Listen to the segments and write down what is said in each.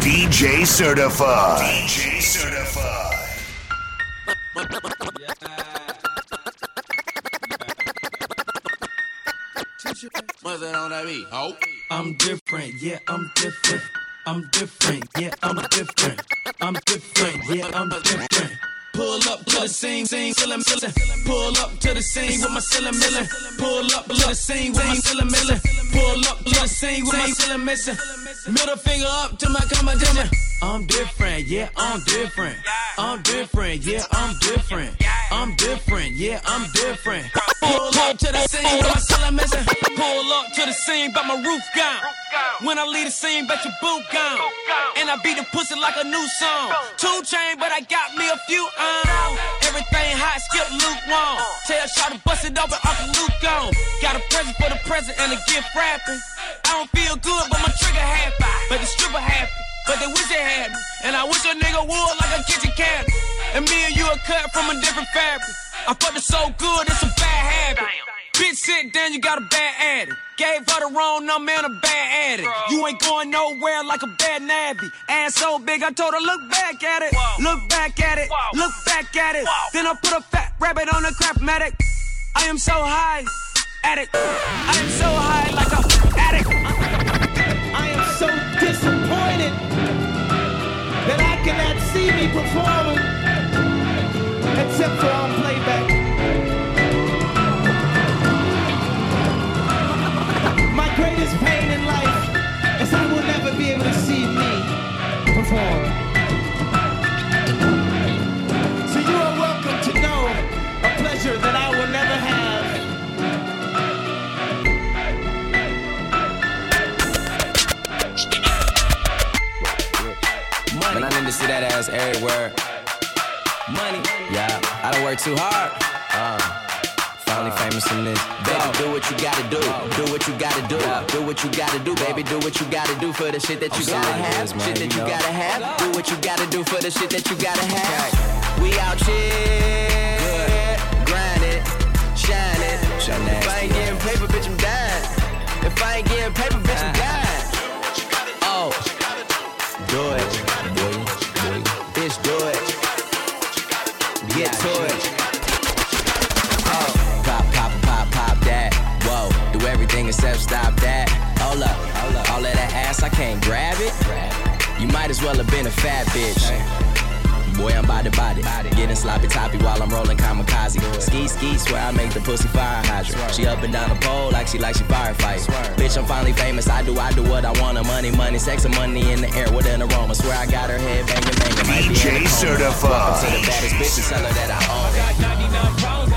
DJ Certified. DJ Certified. What's that on that beat? Oh. I'm different, yeah, I'm different. I'm different, yeah, I'm different. I'm different, yeah, I'm different. Pull up to the scene, ceiling, pull up to the scene with my ceiling millin'. Pull up to the scene with my ceiling millin'. Pull up to the scene with my ceiling missing. Middle finger up to my competition. I'm different, yeah, I'm different. I'm different, yeah, I'm different. I'm different, yeah, I'm different. Pull up to the scene with my ceiling missing. Pull up to the scene, but my roof gone. When I leave the scene, bet your boot gone. And I beat the pussy like a new song. 2 Chainz, but I got me a few everything hot, skip lukewarm. Tell Shaw to bust it open, Uncle Luke gone. Got a present for the present and a gift wrapping. I don't feel good, but my trigger happy. But the stripper happy, but they wish they had me. And I wish a nigga would like a kitchen cabinet. And me and you are cut from a different fabric. I fucked it so good, it's a bad habit. Bitch, sit down, you got a bad addict. Gave her the wrong number and a bad addict. You ain't going nowhere like a bad nabby. Ass so big, I told her, look back at it. Look back at it. Look back at it. Then I put a fat rabbit on the crap-matic. I am so high, addict. I am so high like a addict. I am so disappointed that I cannot see me performing except for on playback. My greatest pain in life is I will never be able to see me perform. So you are welcome to know a pleasure that I will never have. Man, I need to see that ass everywhere. Money, yeah, I done work too hard. Finally famous in this. Baby, do what you gotta do. Do what you gotta do. Do what you gotta do, baby. Do what you gotta do for the shit that you gotta have. Shit that you gotta have. Do what you gotta do for the shit that you gotta have. We out here, grind it, shine it. If I ain't getting paper, bitch, I'm dying. If I ain't getting paper, bitch, I'm dying. Oh, do it, bitch, do it. Get to it. Oh, pop that. Whoa, do everything except stop that. Hold up. All of that ass, I can't grab it. You might as well have been a fat bitch. Boy, I'm body. Getting sloppy toppy while I'm rolling kamikaze. Ski, swear I make the pussy fire hydrant. She up and down the pole like she firefight. Bitch, I'm finally famous. I do what I want. Money, sex and money in the air with an aroma. Swear I got her head banging. DJ Certified. Welcome to the baddest bitch and tell her that I own it. 99 problems.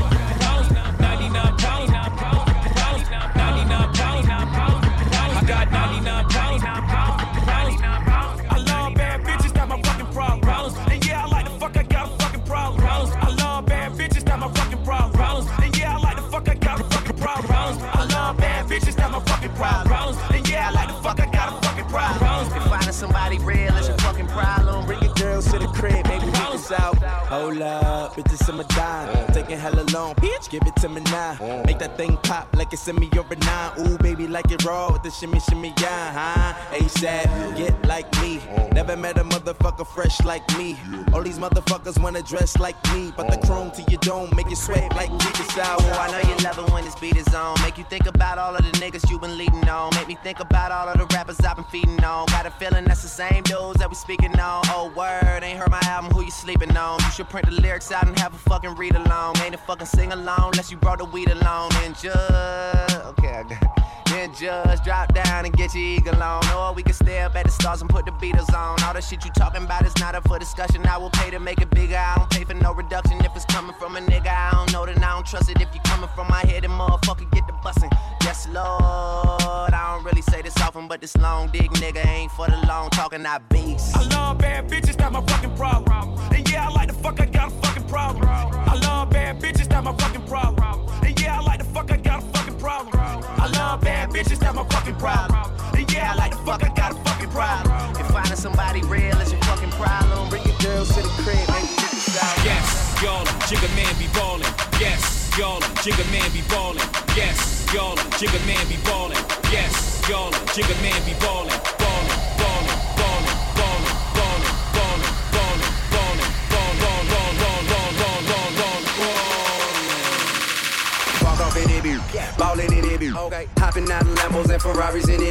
I got 99 problems. I love bad bitches, that's my fucking problem. And yeah, I like the fuck, I got a fucking problem. I love bad bitches, that's my fucking problem. And yeah, I like the fuck, I got a fucking problem. I love bad bitches, that's my fucking problem. And yeah, I like the fuck, I got a fucking problem. If finding somebody real is your fucking problem, bring your girls to the crib, maybe we can out. Hold up, bitches in my dime. Taking hella long, bitch, give it to me now. Make that thing pop like it's in me or a 9. Ooh, baby, like it raw with the shimmy, yeah, huh? ASAP, get like me. Never met a motherfucker fresh like me. All these motherfuckers wanna dress like me, but the chrome to your dome make it sweat like niggas sour. Oh, I know you love it when this beat is on. Make you think about all of the niggas you been leading on. Make me think about all of the rappers I've been feeding on. Got a feeling that's the same dudes that we speaking on. Oh, word, ain't heard my album, who you sleeping on? You should print the lyrics out and have a fucking read along. Ain't a fucking sing along unless you brought the weed along. And just, okay, I got it. Then just drop down and get your eagle on. Or we can stay up at the stars and put the Beatles on. All the shit you talking about is not up for discussion. I will pay to make it bigger. I don't pay for no reduction. If it's coming from a nigga, I don't know, then I don't trust it. If you coming from my head, then motherfucker get the bussin'. Yes, Lord. I don't really say this often, but this long dick nigga ain't for the long talking, I beast. I love bad bitches, that's my fucking problem. And yeah, I like the fuck, I got a fucking problem. I love bad bitches, that's my fucking problem. And yeah, I like the fuck, I got a fucking problem. I love bad bitches, that's my fucking problem. And yeah, I like the fuck, I got a fucking problem. If finding somebody real is your fucking problem, bring your girls to the crib, maybe we can out. Yes, y'all, Jigga Man be ballin'. Yes, y'all, Jigga Man be ballin'. Yes, y'all, Jigga Man be ballin'. Yes, y'all, Jigga Man be ballin'. Ballin'.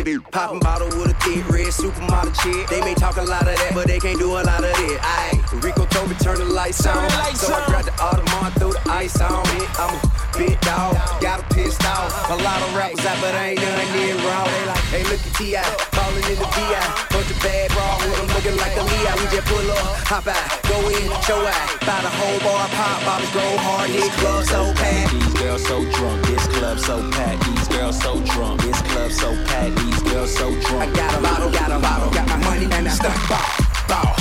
baby. Poppin' bottle with a thick red supermodel chick. They may talk a lot of that, but they can't do a lot of it. Aight, Rico told me turn the lights on. So I grabbed the Audemars, threw the ice on it. I'm a big dog, got a pissed off. A lot of rappers out, but I ain't done it wrong. They like, hey, look at T.I. Falling in the V.I. Bunch of bad bras with them looking like a Leo. We just pull up, hop out, go in, show out. Buy the whole bar, pop bottles, go hard. This club so packed. These girls so drunk. This club so packed. These girls so drunk. This club so packed. These girls so drunk. I got a bottle, got my money and I stop. Bow.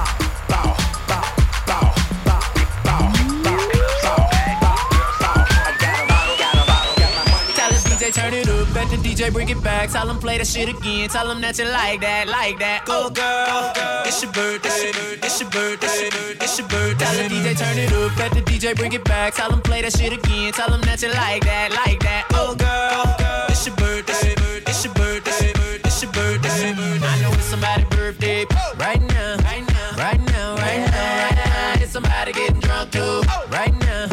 Turn it up, let the DJ bring it back. Tell them play that shit again. Tell them that you like that. Go girl, it's your birthday, it's your birthday, it's your birthday. Tell the DJ turn it up, let the DJ bring it back. Tell them play that shit again. Tell them that you like that. Go girl, it's your birthday, it's your birthday, it's your birthday. I know it's somebody's birthday right now. It's somebody getting drunk too right now.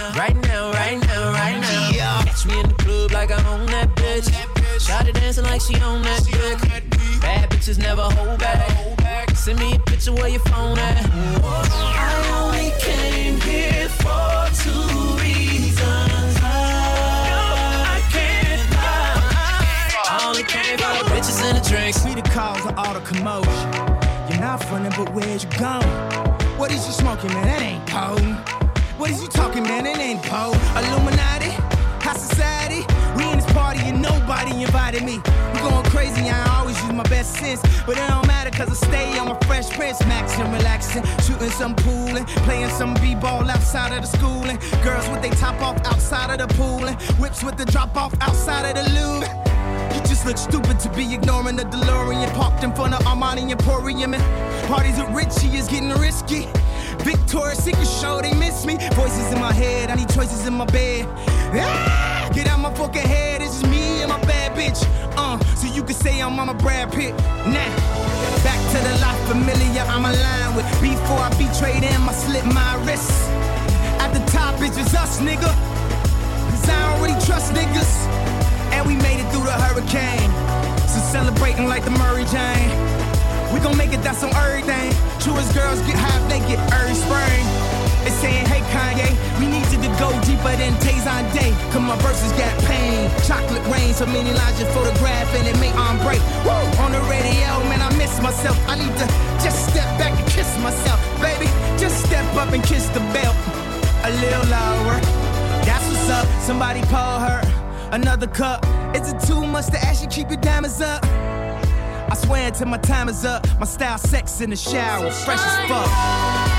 Catch me in the club like I own that bitch. Shawty dancing like she own that dick. Bad bitches never hold back. Send me a picture where your phone at. I only came here for 2 reasons. I can't lie. I only came for the bitches and the drinks. We the cause of all the commotion. You're not frontin', but where'd you going? What is you smoking, man? That ain't potent. What is you talking, man? That ain't potent. Illuminati, high society. We in this party and nobody invited me. We going crazy, I always use my best sense. But it don't matter cause I stay on my Fresh Prince. Maxing, relaxing, shooting some poolin', playing some b-ball outside of the schoolin'. Girls with they top off outside of the poolin'. Whips with the drop off outside of the lube. You just look stupid to be ignoring the DeLorean parked in front of Armani Emporium. And parties with Richie is getting risky. Victoria's Secret show, they miss me. Voices in my head, I need choices in my bed. Ah, get out my fucking head, it's just me and my bad bitch. So you can say I'm Mama Brad Pitt. Nah, back to the La Familia I'm aligned with. Before I betrayed him, I slit my wrists. At the top, it's just us, nigga. Cause I don't really trust niggas. And we made it through the hurricane. So celebrating like the Murray Jane. We gon' make it, that's on everything. True as girls get half naked every spring. They saying, hey Kanye, we need you to go deeper than Tazon Day. Cause my verses got pain. Chocolate rain, so many lines just photograph and it may on break. Woo! On the radio, man, I miss myself. I need to just step back and kiss myself. Baby, just step up and kiss the belt. A little lower. That's what's up. Somebody pour her another cup. Is it too much to ask you keep your diamonds up? I swear until my time is up. My style sex in the shower, fresh as fuck.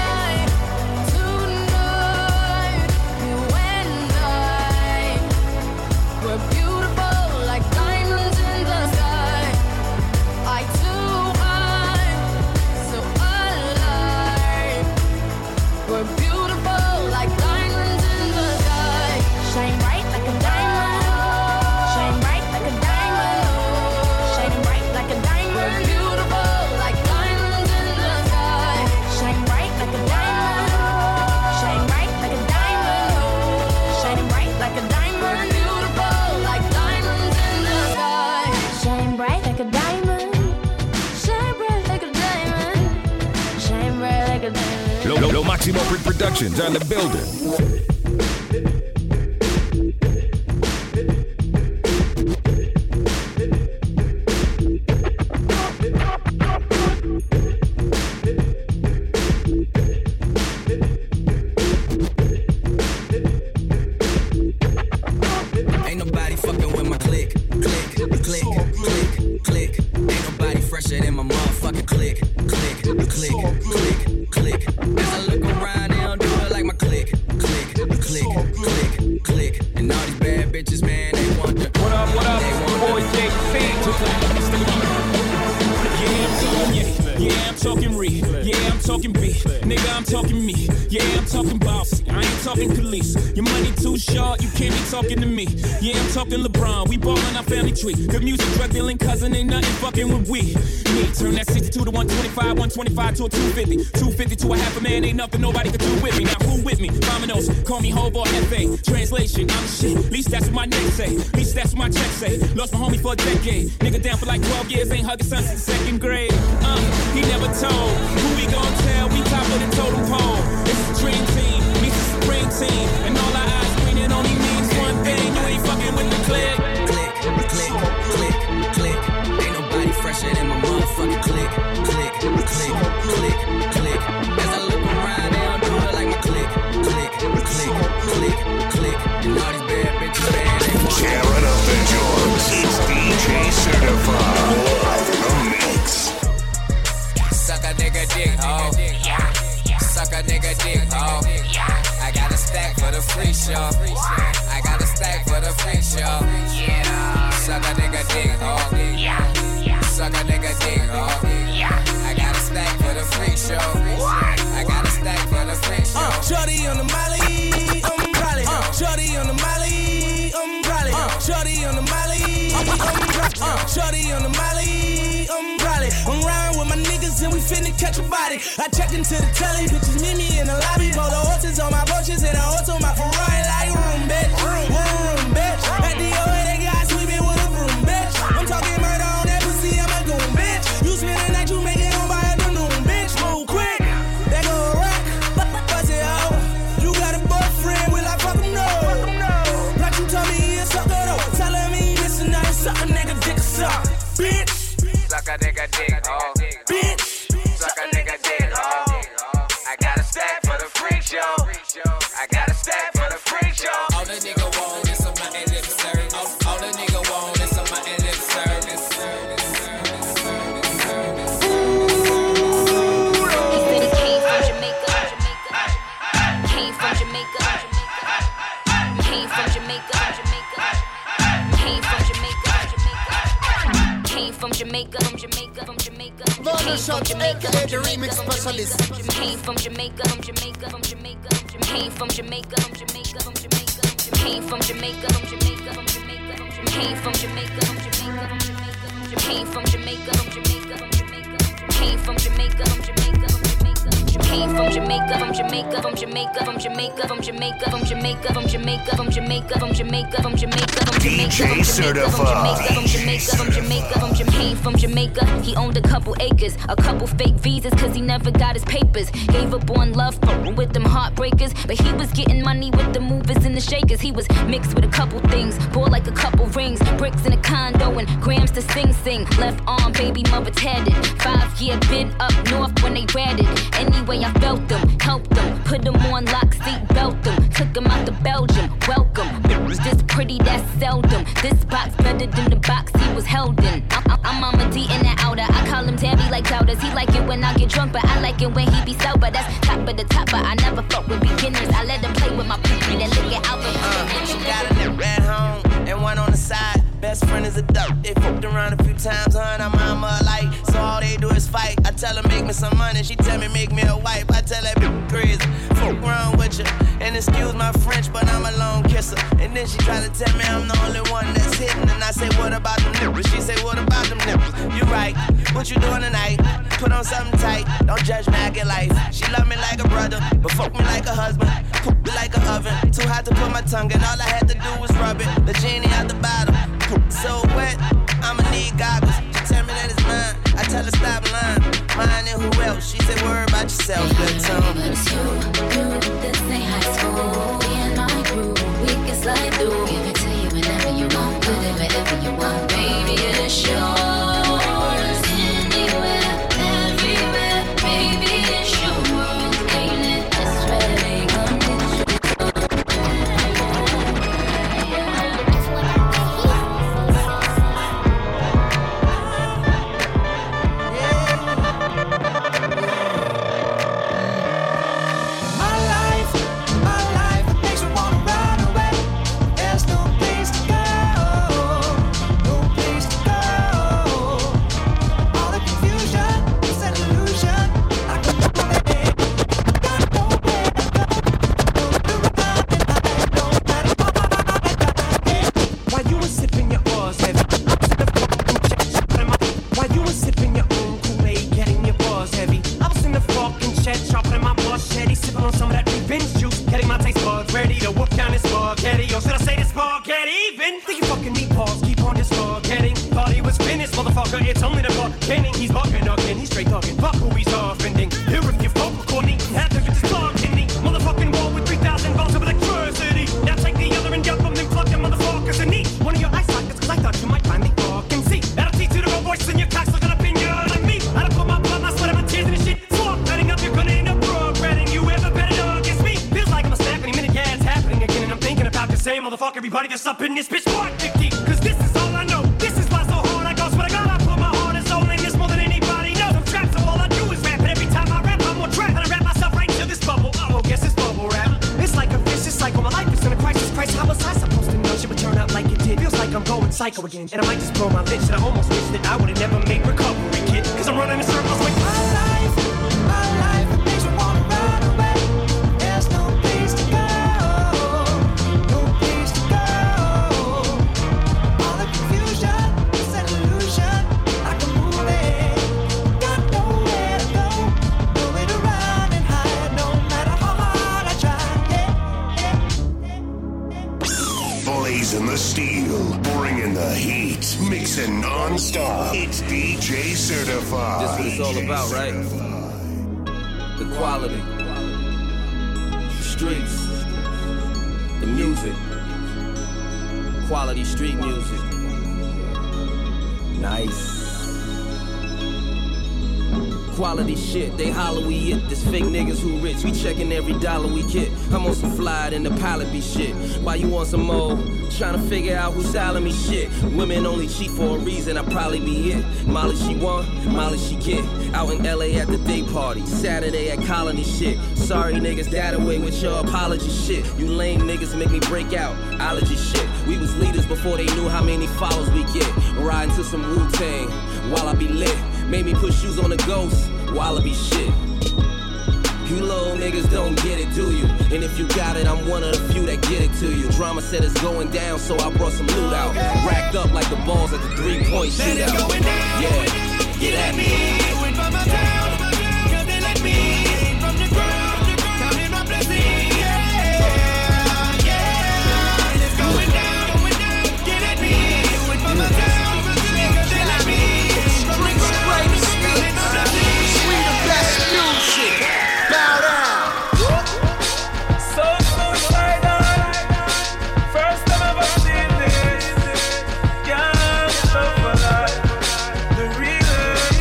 Lo Maximo Productions on the building. Ain't nobody fucking with my click, click, click, click, click. Ain't nobody fresher than my motherfucking click, click, click, click, click. As I look around, they don't do it like my click, click, click, click, click. And all these bad bitches, man, they want the. What up, boy, JC? Yeah, I'm talking re. Yeah, I'm talking B. Nigga, I'm talking me. Yeah, I'm talking bossy. I ain't talking police. Your money too short, you can't be talking to me. Yeah, I'm talking LeBron. We ballin' our family tree. Good music, drug dealing cousin, ain't nothing fucking with we. Me, turn that 62 to 125, 125 to a 250. 250 to a half a man, ain't nothing nobody can do with me. Now who with me? Dominoes, call me Hov or FA. Translation, I'm shit. At least that's what my neck say. At least that's what my check say. Lost my homie for a decade. Nigga down for like 12 years, ain't hugging son since the second grade. He never told. Who we gon' tell? We top of the totem pole. It's a dream team, meets a supreme team. And all our eyes green, it only means one thing. You ain't fucking with the click. Click, click, click, click. Ain't nobody fresher than my motherfucking click. Click, click, click, click. As I look around, they don't do it like my click. Click, click, click, click. And all these bad bitches, man, they want Tearing up the joints. It's DJ Certified. The mix. Suck a nigga dick, ho. Suck a nigga dick, ho. I got a stack for the free show. I got a stack for the free show. Suck a nigga dick, ho. Suck a nigga dick, ho. I got a stack for the free show. I got a stack for the free show. Shorty on the Molly, probably. Shorty on the Molly, probably. Shorty on the Molly, Shorty on the Molly, probably. I'm riding with my niggas and we finna catch a body. I checked into the telly, bitches meet me in the lobby. Roll the horses on my roaches and a horse on my Ferrari like room, bitch. Room, bitch. At the OA, they got sweeping with a broom, bitch. I'm talking murder on that pussy, I'm a goon, bitch. You spend the night, you make it on by afternoon, bitch. Move quick, that go rock, bust it out. You got a boyfriend, will I fuck him? No. Like you told me, he a sucker though. Telling me this and that, suck a nigga dick suck, bitch. Suck a nigga dick, ho. Bitch. Suck a nigga dick, ho. I got a stack for the free show. I got a stack for the free show. All the nigga want is some my lip service. All the nigga want is some my lip service. He said he came from Jamaica. Came from Jamaica. Came from Jamaica. Came from Jamaica. Came from Jamaica. Barbershop, aka the remix specialist. Came from Jamaica. Came from Jamaica. Came from Jamaica. Came from Jamaica. Came from Jamaica. Came from Jamaica. Came from Jamaica. Came from Jamaica. Came from Jamaica, from Jamaica, from Jamaica, from Jamaica, from Jamaica, from Jamaica, from Jamaica, from Jamaica, from Jamaica, from Jamaica, from DJ Certified. from Jamaica, from Jamaica, from Jamaica. Came from Jamaica. He owned a couple acres, a couple fake visas, cause he never got his papers. Gave up on love with them heartbreakers, but he was getting money with the movers and the shakers. He was mixed with a couple things, bought like a couple rings, bricks in a condo and grams to sing. Left arm, baby mother tatted. 5-year been up north when they ratted. Anyway, I felt them, helped them, put them on lock, seat belt them, took them out to Belgium, welcome. Bitch, this pretty, that's seldom. This box better than the box he was held in. I'm Mama D in the outer. I call him Tabby like doubters. He like it when I get drunk, but I like it when he be sober. That's top of the top, but I never fuck with beginners. I let them play with my pinky, then lick it out. She got a at home and one on the side. Best friend is a duck. They fucked around a few times, her and her mama alike. So all they do is fight. I tell her make me some money, she tell me make me a wife. I tell that bitch crazy, fuck around with you. And excuse my French, but I'm a lone kisser. And then she try to tell me I'm the only one that's hitting. And I say, what about them nipples? She say, what about them nipples? You right, what you doing tonight? Put on something tight, don't judge me, I get life. She love me like a brother, but fuck me like a husband. Cook me like an oven, too hot to put my tongue in. All I had to do was rub it, the genie out the bottle. So wet, I'ma need goggles. She tell me that it's mine, I tell her stop lying. Mine and who else? She said worry about yourself, good time. It's you, this ain't high school. Me and my crew, we can slide through. Give it to you whenever you want, put it wherever you want. Baby, it's yours. Anywhere, everywhere. Baby, it's your world. Ain't it this way? kidding. He's bugging again, he's straight talking. Fuck who he's offending. Here if you vocal coordinating, half of it is blocking me. Motherfucking wall with 3,000 volts of electricity. Now take the other and dump them, then plug them motherfuckers in each one of your eye sockets, cause I thought you might finally fucking see. That'll teach you to go voice in your cocks looking up in your like me. I done put my blood, my sweat, and my tears in this shit. Swamp cutting up, you're gonna end up regretting you ever bet it all against me. Feels like I'm a snap any minute, yeah, it's happening again. And I'm thinking about the same motherfucker, everybody that's up in this bitch. What, Vicky? Cause this is all I know. This is why so hard I go. Swear to God, I put my heart and soul in this more than anybody knows. I'm trapped, so all I do is rap. And every time I rap, I'm more trapped. And I rap myself right into this bubble. Oh, guess it's bubble rap. It's like a vicious cycle. My life is in a crisis. Christ, how was I supposed to know shit would turn out like it did? Feels like I'm going psycho again. And I might just blow my lid. And I almost wish that I would've never made recovery, kid. Cause I'm running in circles with my life makes me wanna run away. There's no place to go. No place to go. All the confusion is an illusion. Like a movie. Got nowhere to go. Nowhere to run and hide. No matter how hard I try. Blazing the steel, bringing the heat, mixing non-stop. It's DJ Certified. This is what it's all about, right? The quality, the streets, the music, quality street music. Nice. Quality shit, they holler we it. This fake niggas who rich, we checking every dollar we get. I'm on some fly in the pilot be shit. Why you want some more? Trying to figure out who's styling me shit. Women only cheat for a reason, I probably be it. Molly she want, Molly she get. Out in LA at the day party, Saturday at Colony shit. Sorry niggas, that away with your apology shit. You lame niggas make me break out, allergy shit. We was leaders before they knew how many followers we get. Riding to some Wu-Tang while I be lit. Made me put shoes on the ghost, wallaby shit. You little niggas don't get it, do you? And if you got it, I'm one of the few that get it to you. Drama said it's going down, so I brought some loot out. Racked up like the balls at the 3-point shootout. Yeah, get at me. Do it for my town, cause they let me from the ground, counting my blessings. Yeah, yeah, it's going down, get at me. Do it for my town, cause they let me from the ground, counting my blessings. We the best music. Bow down. So suicidal. First time I've ever seen this. Young, so for life. The reason.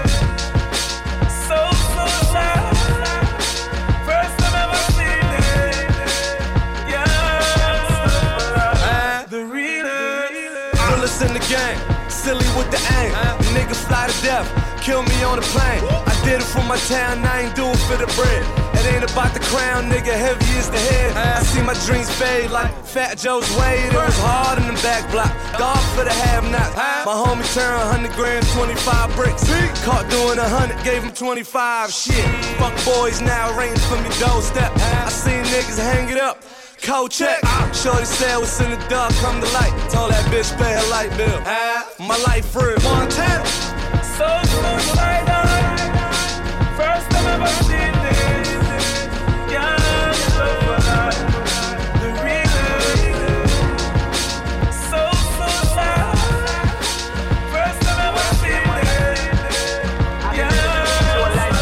So suicidal. First time I've ever seen this. Young, so for life. The reason. Realest in the game, silly with the aim. Nigga fly to death, kill me on the plane. I did it for my town, I ain't do it for the bread. It ain't about the crown, nigga, heavy is the head. I see my dreams fade like Fat Joe's Wade. It was hard in the back block, God for the have-nots. My homie turned 100 grand, 25 bricks. Caught doing 100, gave him 25, shit. Fuck boys now, rain from your doorstep. I seen niggas hang it up. Cold check. Shorty said what's in the dark come to light. Told that bitch pay her light bill. My life real. Montana. So suicidal. First time I've ever seen this. Young, so for life. The reason. So suicidal. First time I've ever seen this. Young, so for life.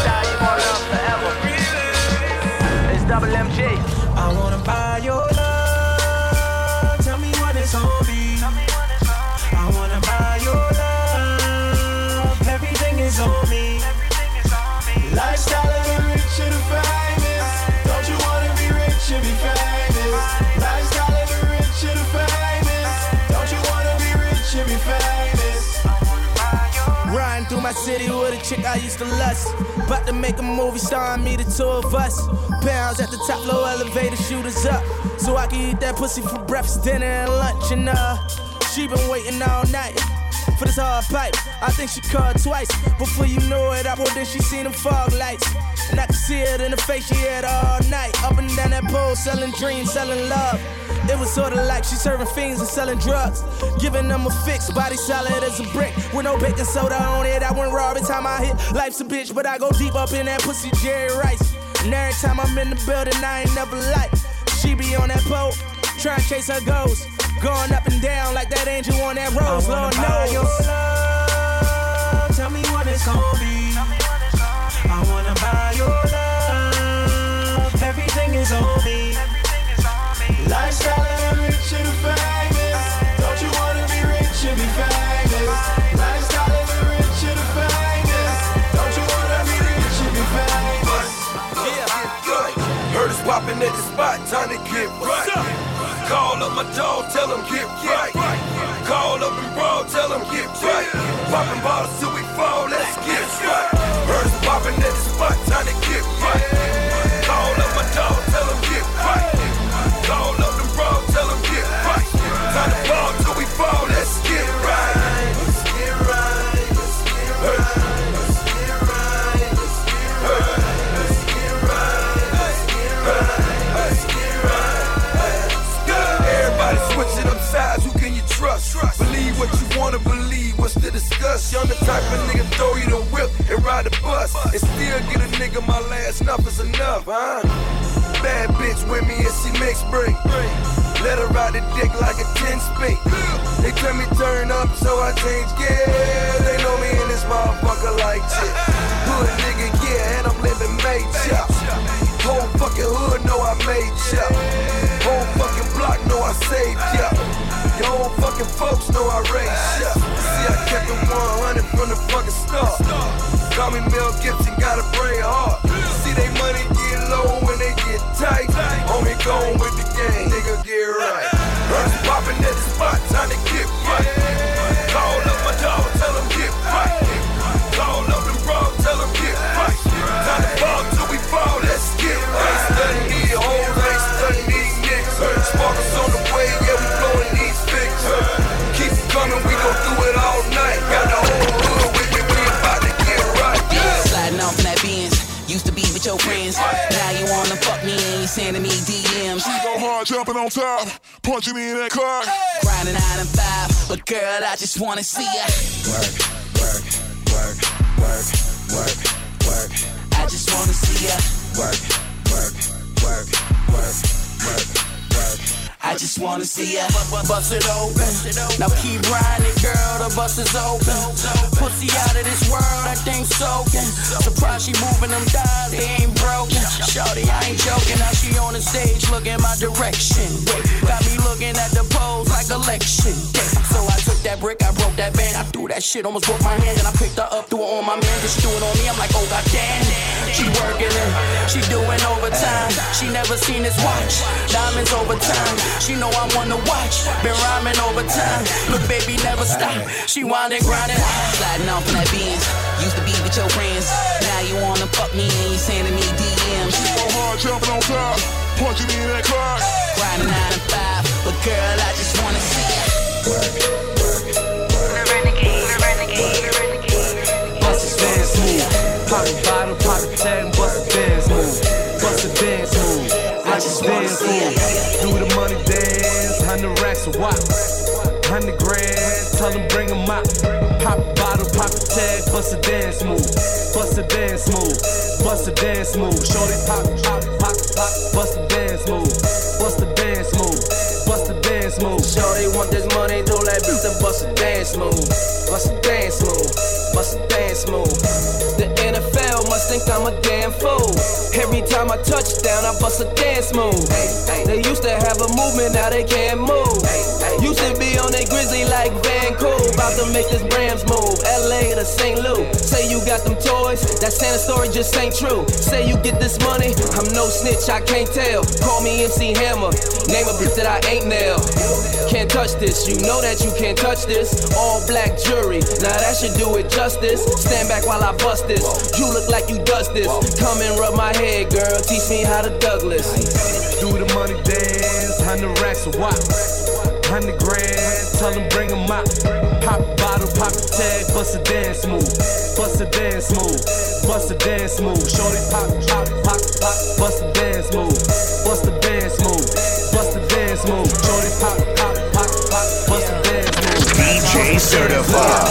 It's Double MG. I wanna buy your love. Tell me what it's on me. I wanna buy your love. Everything is on me. Lifestyle of the rich and the famous. Don't you wanna be rich and be famous? Lifestyle of the rich and the famous. Don't you wanna be rich and be famous? Riding through my city with a chick I used to lust. About to make a movie starring me, the two of us. Pounds at the top, low elevator, shoot us up. So I can eat that pussy for breakfast, dinner, and lunch. And she been waiting all night for this hard pipe. I think she called twice. Before you know it, I pulled in, she seen them fog lights. And I could see it in the face, she had all night. Up and down that pole, selling dreams, selling love. It was sorta like she serving fiends and selling drugs. Giving them a fix, body solid as a brick. With no baking soda on it, I went raw every time I hit. Life's a bitch, but I go deep up in that pussy, Jerry Rice. And every time I'm in the building, I ain't never like. She be on that pole, trying to chase her ghost. Going up and down like that angel on that rose, Lord knows. Tell me what it's gon' be. I wanna buy your love. Everything is on me. Lifestyle and rich and famous. Don't you wanna be rich and be famous? Lifestyle and rich and famous. Don't you wanna be rich and be famous? Yeah, heard it's poppin' at the spot, time to get right. Call up my dog, tell him get right. Call up and bro, tell him get right. Poppin' bottles till we fall, let's get right. Heard it's poppin' at the spot, time to get right. Call up my dog, tell him get right. Call up and bro, tell him get right. Time to fall till we fall, let's get right. Let's get right, let's get right. Let's get right, let's get right. Let's get right, let's get right. Let's get right. Everybody switching up sides, who can you trust? Believe what you wanna believe, what's to discuss? I'm the type of nigga throw you the whip and ride the bus and still get a nigga my last enough is enough, huh? Bad bitch with me and she makes spring. Let her ride the dick like a 10-speed. They tell me turn up, so I change gears. They know me in this motherfucker like shit. Hood nigga, yeah, and I'm living major. Whole fucking hood know I made ya. Whole fucking block know I saved ya. Your own fucking folks know I raised ya. See, I kept it 100 from the fucking start. Call me Mel Gibson, gotta pray hard. See, they money get low when they get tight. Homie going with the game, nigga get right. First poppin' at the spot, time to get right. Call up my dog, tell him get right. Call up and bro, tell him get right. Time to fall till we fall, let's get right. Ain't stunning these hoes, ain't stunning these niggas. Sparkles on the way, yeah, we blowing these fix. Keep it coming, we gon' do it all night. Got the whole hood with me, we about to get right. Sliding off in that Benz, used to be with your friends. Now you wanna fuck me and you sending me DMs. Go hard, jumping on top, punching me in that car. Grinding 9 and 5, but girl, I just wanna see ya. Work, work, work, work, work, work. I just wanna see ya. Work, work, work, work, work, work. I just wanna see ya. Bust it open. Now keep riding it, girl, the bus is open. Pussy out of this world, that thing soaking. Surprised she moving them dials, they ain't broken. Shorty, I ain't joking, now she on the stage looking my direction. Got me looking at the pose like election. So I took that brick, I broke that band. I threw that shit, almost broke my hand. And I picked her up, threw her on my man. Then she do it on me, I'm like, oh goddamn. She working it, she doing overtime. She never seen this watch, diamonds over time. She know I wanna watch, been rhyming over time. Look, baby, never stop. She winding, grinding, sliding off in that Benz. Used to be with your friends. Now you wanna fuck me and you sending me DMs. Go hard, jumping on top, punching me in that car. Grinding 9 and 5, but girl, I just wanna see ya. Work, work, work. The renegade, the renegade, the renegade. Bust a dance move, pocket bottle, pocket tag, bust a dance move, bust a dance move. I just dance move, do the money dance, 100 racks of wop, 100 grand, tell them bring them out. Pop a bottle, pop a tag, bust a dance move, bust a dance move, bust a dance move. Shorty pop, pop, pop, pop, bust a dance move, bust a dance move, bust a dance move. Shorty want this money, don't let bitch to bust a dance move, bust a dance move, bust a dance move. The NFL must think I'm a damn fool. Every time I touch down, I bust a dance move. They used to have a movement, now they can't move. Used to be on that Grizzly like Vancouver. About to make this Rams move, LA to St. Louis. Say you got them toys, that Santa story just ain't true. Say you get this money, I'm no snitch, I can't tell. Call me MC Hammer, name a bitch that I ain't nailed. Can't touch this, you know that you can't touch this. All black jury, now that should do it justice. Stand back while I bust this, you look like you does this. Come and rub my head, girl, teach me how to Douglas. Do the money dance, 100 racks of wop, 100 grand, tell them bring them out. Pop a bottle, pop a tag, bust a dance move, bust a dance move, bust a dance move. Shorty pop, pop, pop, pop, bust a dance move, bust a dance move, bust a dance move. Shorty pop, pop, pop, pop, bust a dance move. DJ Certified.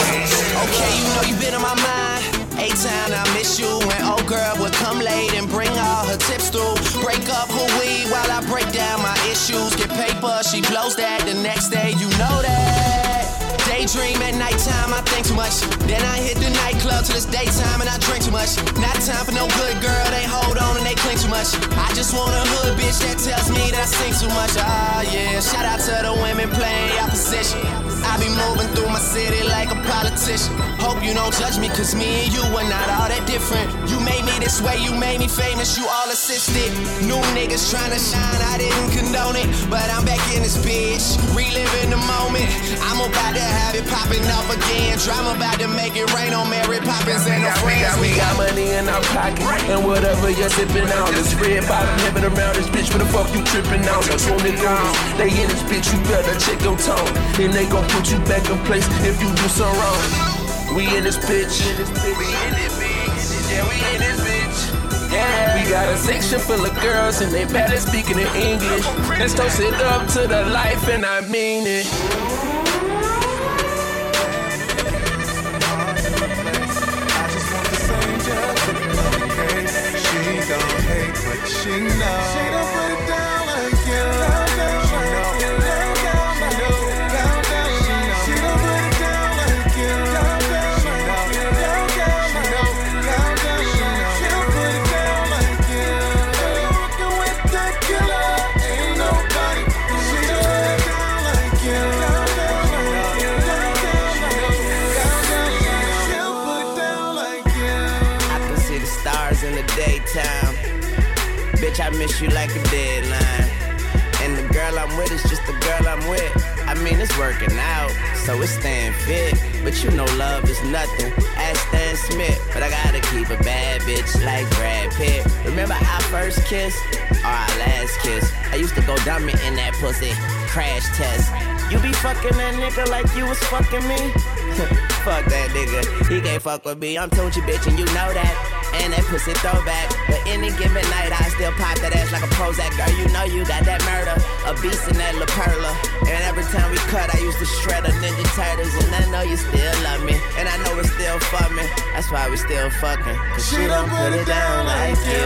Okay, you know you been on my mind. A-Town, I miss you. When old girl would come late and bring all her tips through. Break up her weed while I break down my issues. Get paper, she blows that the next day, you know that. dream at nighttime, I think too much. Then I hit the nightclub till it's daytime and I drink too much. Not time for no good girl, they hold on and they cling too much. I just want a hood bitch that tells me that I sing too much. Ah yeah, shout out to the women playing opposition. I be moving through my city like a politician. Hope you don't judge me, cause me and you are not all that different. You made me this way, you made me famous, you all assisted. New niggas tryna shine, I didn't condone it, but I'm back in this bitch, reliving the moment. I'm about to have it popping off again. Drama about to make it rain on Mary Poppins and her friends. We got money in our pocket, and whatever you're sipping on. This red bottom living around this bitch, what the fuck you tripping on? That's on the goons, they in this bitch, you better check your tone. And they gon' put you back in place if you do something wrong. We in this bitch, we in this bitch, yeah, we in this bitch. Yeah. We got a section full of girls and they better speaking in English. Let's toast it up to the life and I mean it. She don't hate, but she knows. She don't put it down like you. Bitch, I miss you like a deadline. And the girl I'm with is just the girl I'm with. I mean, it's working out, so it's staying fit. But you know love is nothing, ask Stan Smith. But I gotta keep a bad bitch like Brad Pitt. Remember our first kiss, or our last kiss? I used to go dummy in that pussy, crash test. You be fucking that nigga like you was fucking me? Fuck that nigga, he can't fuck with me. I'm Tunchi bitch and you know that. And that pussy throwback. But any given night I still pop that ass like a Prozac. Girl, you know you got that murder, a beast in that La Perla. And every time we cut I used to shred a Ninja Turtles. And I know you still love me, and I know it's still for me. That's why we still fucking, cause she don't put it down like you.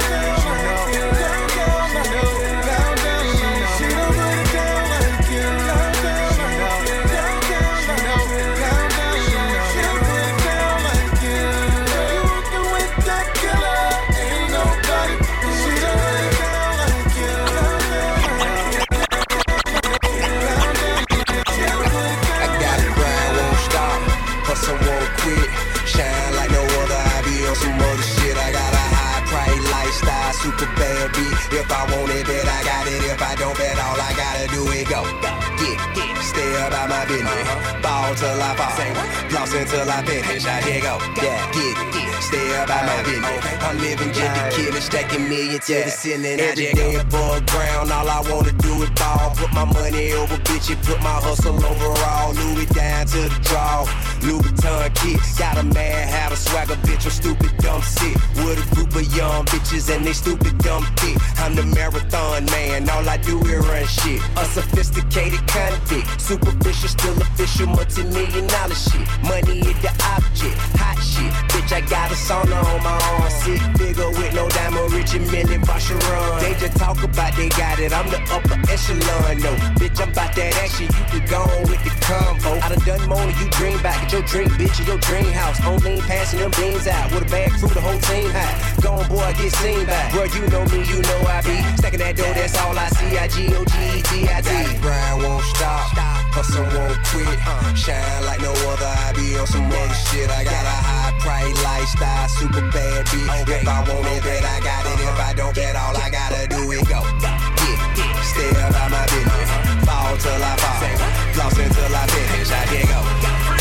Super bad beat. If I want it, bet I got it. If I don't, bet all I gotta do is go. Get, stay about my business. Ball till I fall. Floss until I finish. I here go. Get, stay about my business. I'm living just to kill it, stacking millions to the ceiling. Every day above ground, all I wanna do is ball. Put my money over bitches, put my hustle overall. Louis down to the draw. Louis Vuitton kit, got a mad hat, a swagger bitch, I'm stupid dumb sick. With a group of young bitches and they stupid dumb thick. I'm the marathon man, all I do is run shit. A sophisticated convict, superficial, still official, multi-million-dollar shit. Money is the object, hot shit. Bitch, I got a sauna on my arm, sick figure with no diamond, rich and million run. They just talk about they got it, I'm the upper echelon, no. Bitch, I'm about that action, you can go on with the convo. I done more than you dream about. Your dream bitch in your dream house. On lean passing them beans out. With a bag crew, the whole team high. Gone boy, get seen by. Bro, you know me, you know I be. Stacking that dough, that's all I see. I-G-O-G-E-T-I-T. Grind won't stop. Hustle won't quit. Shine like no other. I be on some other shit. I got a high price lifestyle. Super bad beat. If I want it, bet I got it. If I don't, bet all I gotta do is go. Get, stay about my business. Fall till I fall. Floss until I finish. I dare go.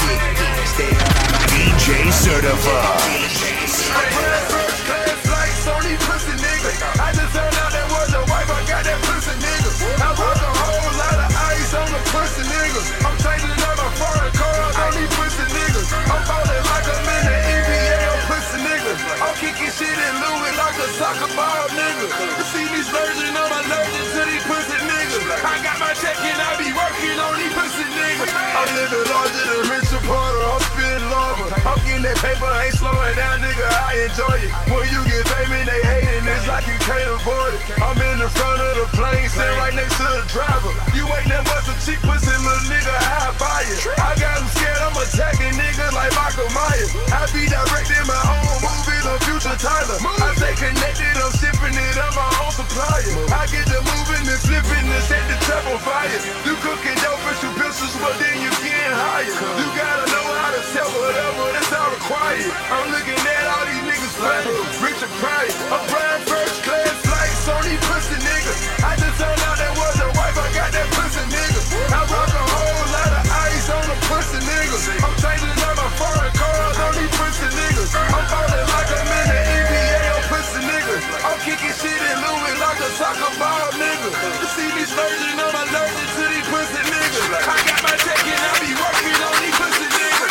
DJ Certified. First class flights on these pussy niggas. I just turned out that was a wife, I got that pussy niggas. I bought a whole lot of ice on the pussy niggas. I'm changing up my foreign cars on these pussy niggas. I'm falling like I'm in the NBA on pussy niggas. I'm kicking shit in Louis like a soccer ball nigga. You see me splurging on my allergic to these pussy niggas. I got my check and I be working on these pussy niggas. I'm living larger than Richard Porter, I'm spitting lava. I'm getting getting that paper, ain't slowing down, nigga, I enjoy it. When you get famous, they hating, it's like you can't avoid it. I'm in the front of the plane, sitting right next to the driver. You ain't that much of cheap pussy, little nigga, I buy it. I got him scared, I'm attacking niggas like Michael Myers. I be directing my own movies on Future Tyler. I stay connected, I'm shipping it up my own supplier. I get the moving and flipping and set the trap on fire. You cooking dope and shoot pistols, but then you getting higher. You gotta know how to sell whatever, that's all required. I'm looking at all these niggas playing, Richard Pryor. I'm flying first class flights on these pussy niggas. I just turned out that was a wife, I got that pussy nigga. I rock a whole lot of ice on the pussy niggas. I'm changing up my foreign cars on these pussy niggas. I'm falling like I'm in the NBA on pussy niggas. I'm kicking shit in Louis like a soccer ball nigga. You see me splurging on my loading to these pussy niggas. I got my check and I be working on these pussy niggas.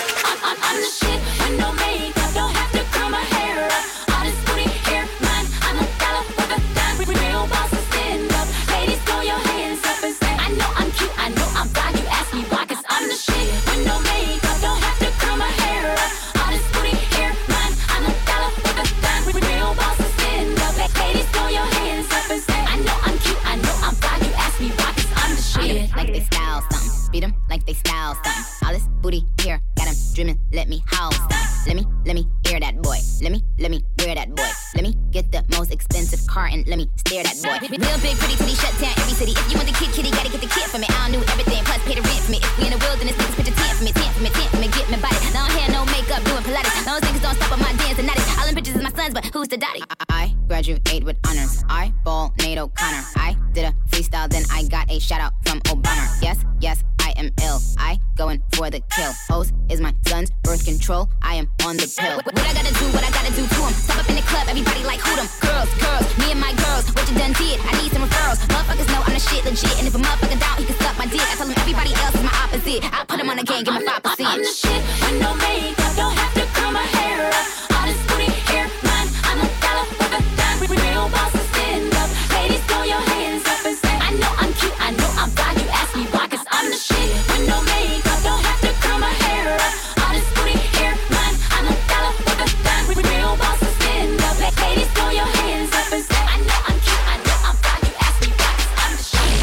I'm the shit with no makeup, don't have to curl my hair up. All this booty hair, mine, I'm a dollar with a dime. Real bosses stand up, ladies throw your hands up and say, I know I'm cute, I know I'm fine. You ask me why, cause I'm the shit with no makeup, don't have to curl my hair up. All this booty hair, mine, I'm a dollar with a dime. Real bosses stand up, ladies throw your hands up and say, I know I'm cute, I know I'm fine. You ask me why, cause I'm the shit. Like they style something, beat them like they style something. All this booty here, got 'em dreaming, let me house them. Let me hear that boy. Let me wear that boy. Let me get the most expensive car and let me stare that boy. Real big, pretty titty, shut down every city. If you want the kid, kitty, gotta get the kid for me. I don't do everything, plus pay the rent for me. If we in the wilderness, niggas put the tent for me, tent for me, tent for me, get me body. Long hair, no makeup, doing Pilates. Those niggas don't stop on my dance and all them pictures is my sons, but who's the daddy? I graduate with honors. I ball Nate O'Connor. I did a freestyle, then I got a shout out from Obama. Yes, I am ill. I going for the kill. Hoes is my son's birth control. I am on the pill. What I gotta do to him. Step up in the club, everybody like who them. Girls, me and my girls. What you done did? I need some referrals. Motherfuckers know I'm the shit legit. And if a motherfucker down, he can suck my dick. I tell him everybody else is my opposite. I put him on the game, give him 5%. I'm the shit with no makeup. Don't have to curl my hair up. All this booty hair, mine. I'm a dollar with a dime. Real bosses stand up. Ladies, throw your hands up and say, I know I'm cute, I know I'm fine. You ask me why, cause I'm the shit with no makeup. Don't have to curl my hair up. All this booty hair, mine. I'm a dollar with a dime. Real bosses stand up. Ladies, throw your hands up and say, I know I'm cute, I know I'm fine. You ask me why, cause I'm the shit.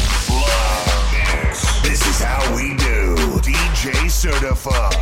This is how we do. DJ Certified.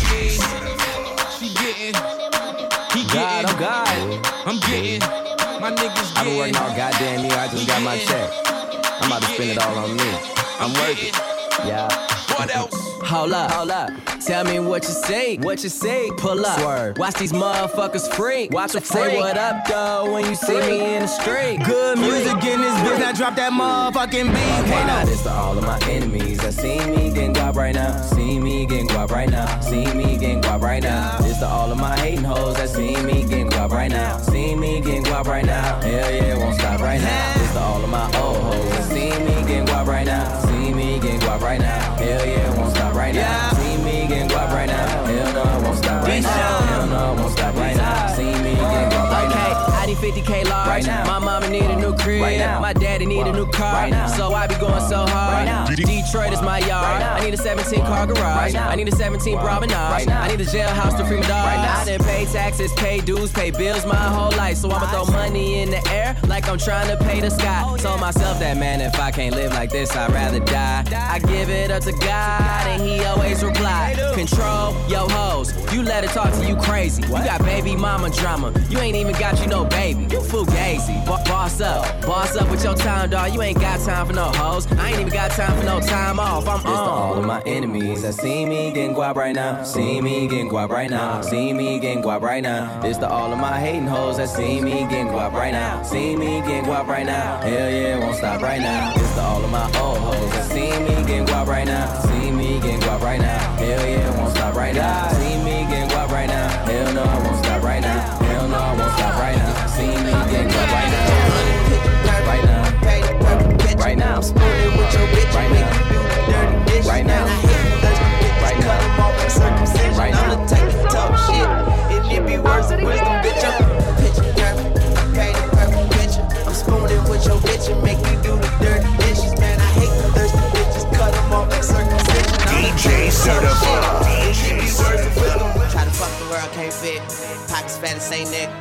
She getting, he God, getting, I'm God. I'm getting, my niggas I've been working getting. all goddamn year. I just got my check. I'm about to spend it all on me. I'm working. Yeah. What else? Hold up. Tell me what you say. Pull up. Swerve. Watch these motherfuckers freak. Watch them say what up, though, when you see me in the street. Good music in this bitch, now drop that motherfucking beat. Okay, now this to all of my enemies that see me getting guap right now. See me getting guap right now. See me getting guap right now. This to all of my hating hoes that see me getting guap right now. See me getting guap right now. Hell yeah, won't stop right now. This to all of my old hoes that see me getting guap right now. See me getting guap right now. Hell yeah, won't stop right now. See me getting guap right now. Hell no, it won't stop right now. Hell no, it won't stop right now. See me getting guap right now. I need 50K large. Right now. My mama need a new crib. Right now. My daddy need a new car. Right now. So I be going so hard. Right now. Detroit is my yard. Right I need a 17-car garage. Right I need a 17 promenade. Right I need a jailhouse to free my dog. Right I didn't pay taxes, pay dues, pay bills my whole life. So I'ma throw money in the air like I'm trying to pay the sky. Told myself that, man, if I can't live like this, I'd rather die. I give it up to God, and he always reply. Control your hoes. You let her talk to you crazy. You got baby mama drama. You ain't even got you no baby. You fugazi. Boss up with your time, dawg. You ain't got time for no hoes. I ain't even got time for no time off. I'm on. This to all of my enemies that see me getting guap right now. See me getting guap right now. See me getting guap right now. This to all of my hating hoes that see me getting guap right now. See me getting guap right now. Hell yeah, won't stop right now. This to all of my old hoes that see me getting guap right now. See me getting guap right now. Hell yeah, won't stop right now. See me getting guap right now. Hell no, I won't stop right now. Hell no, I won't stop right now. See me getting guap right now. Right now. Right now. I'm sporting with your bitch. Right now. Right now. Right now. Right now. I'ma take the talk shit. And it be worse than wisdom, bitch. I'm picture perfect. I paint a perfect picture. I'm spooning with your bitch and make you do the dirty dishes. Man, I hate the thirsty bitches. Cut them off like circumcision. DJ Certified. And it be worse than wisdom. Try to fuck the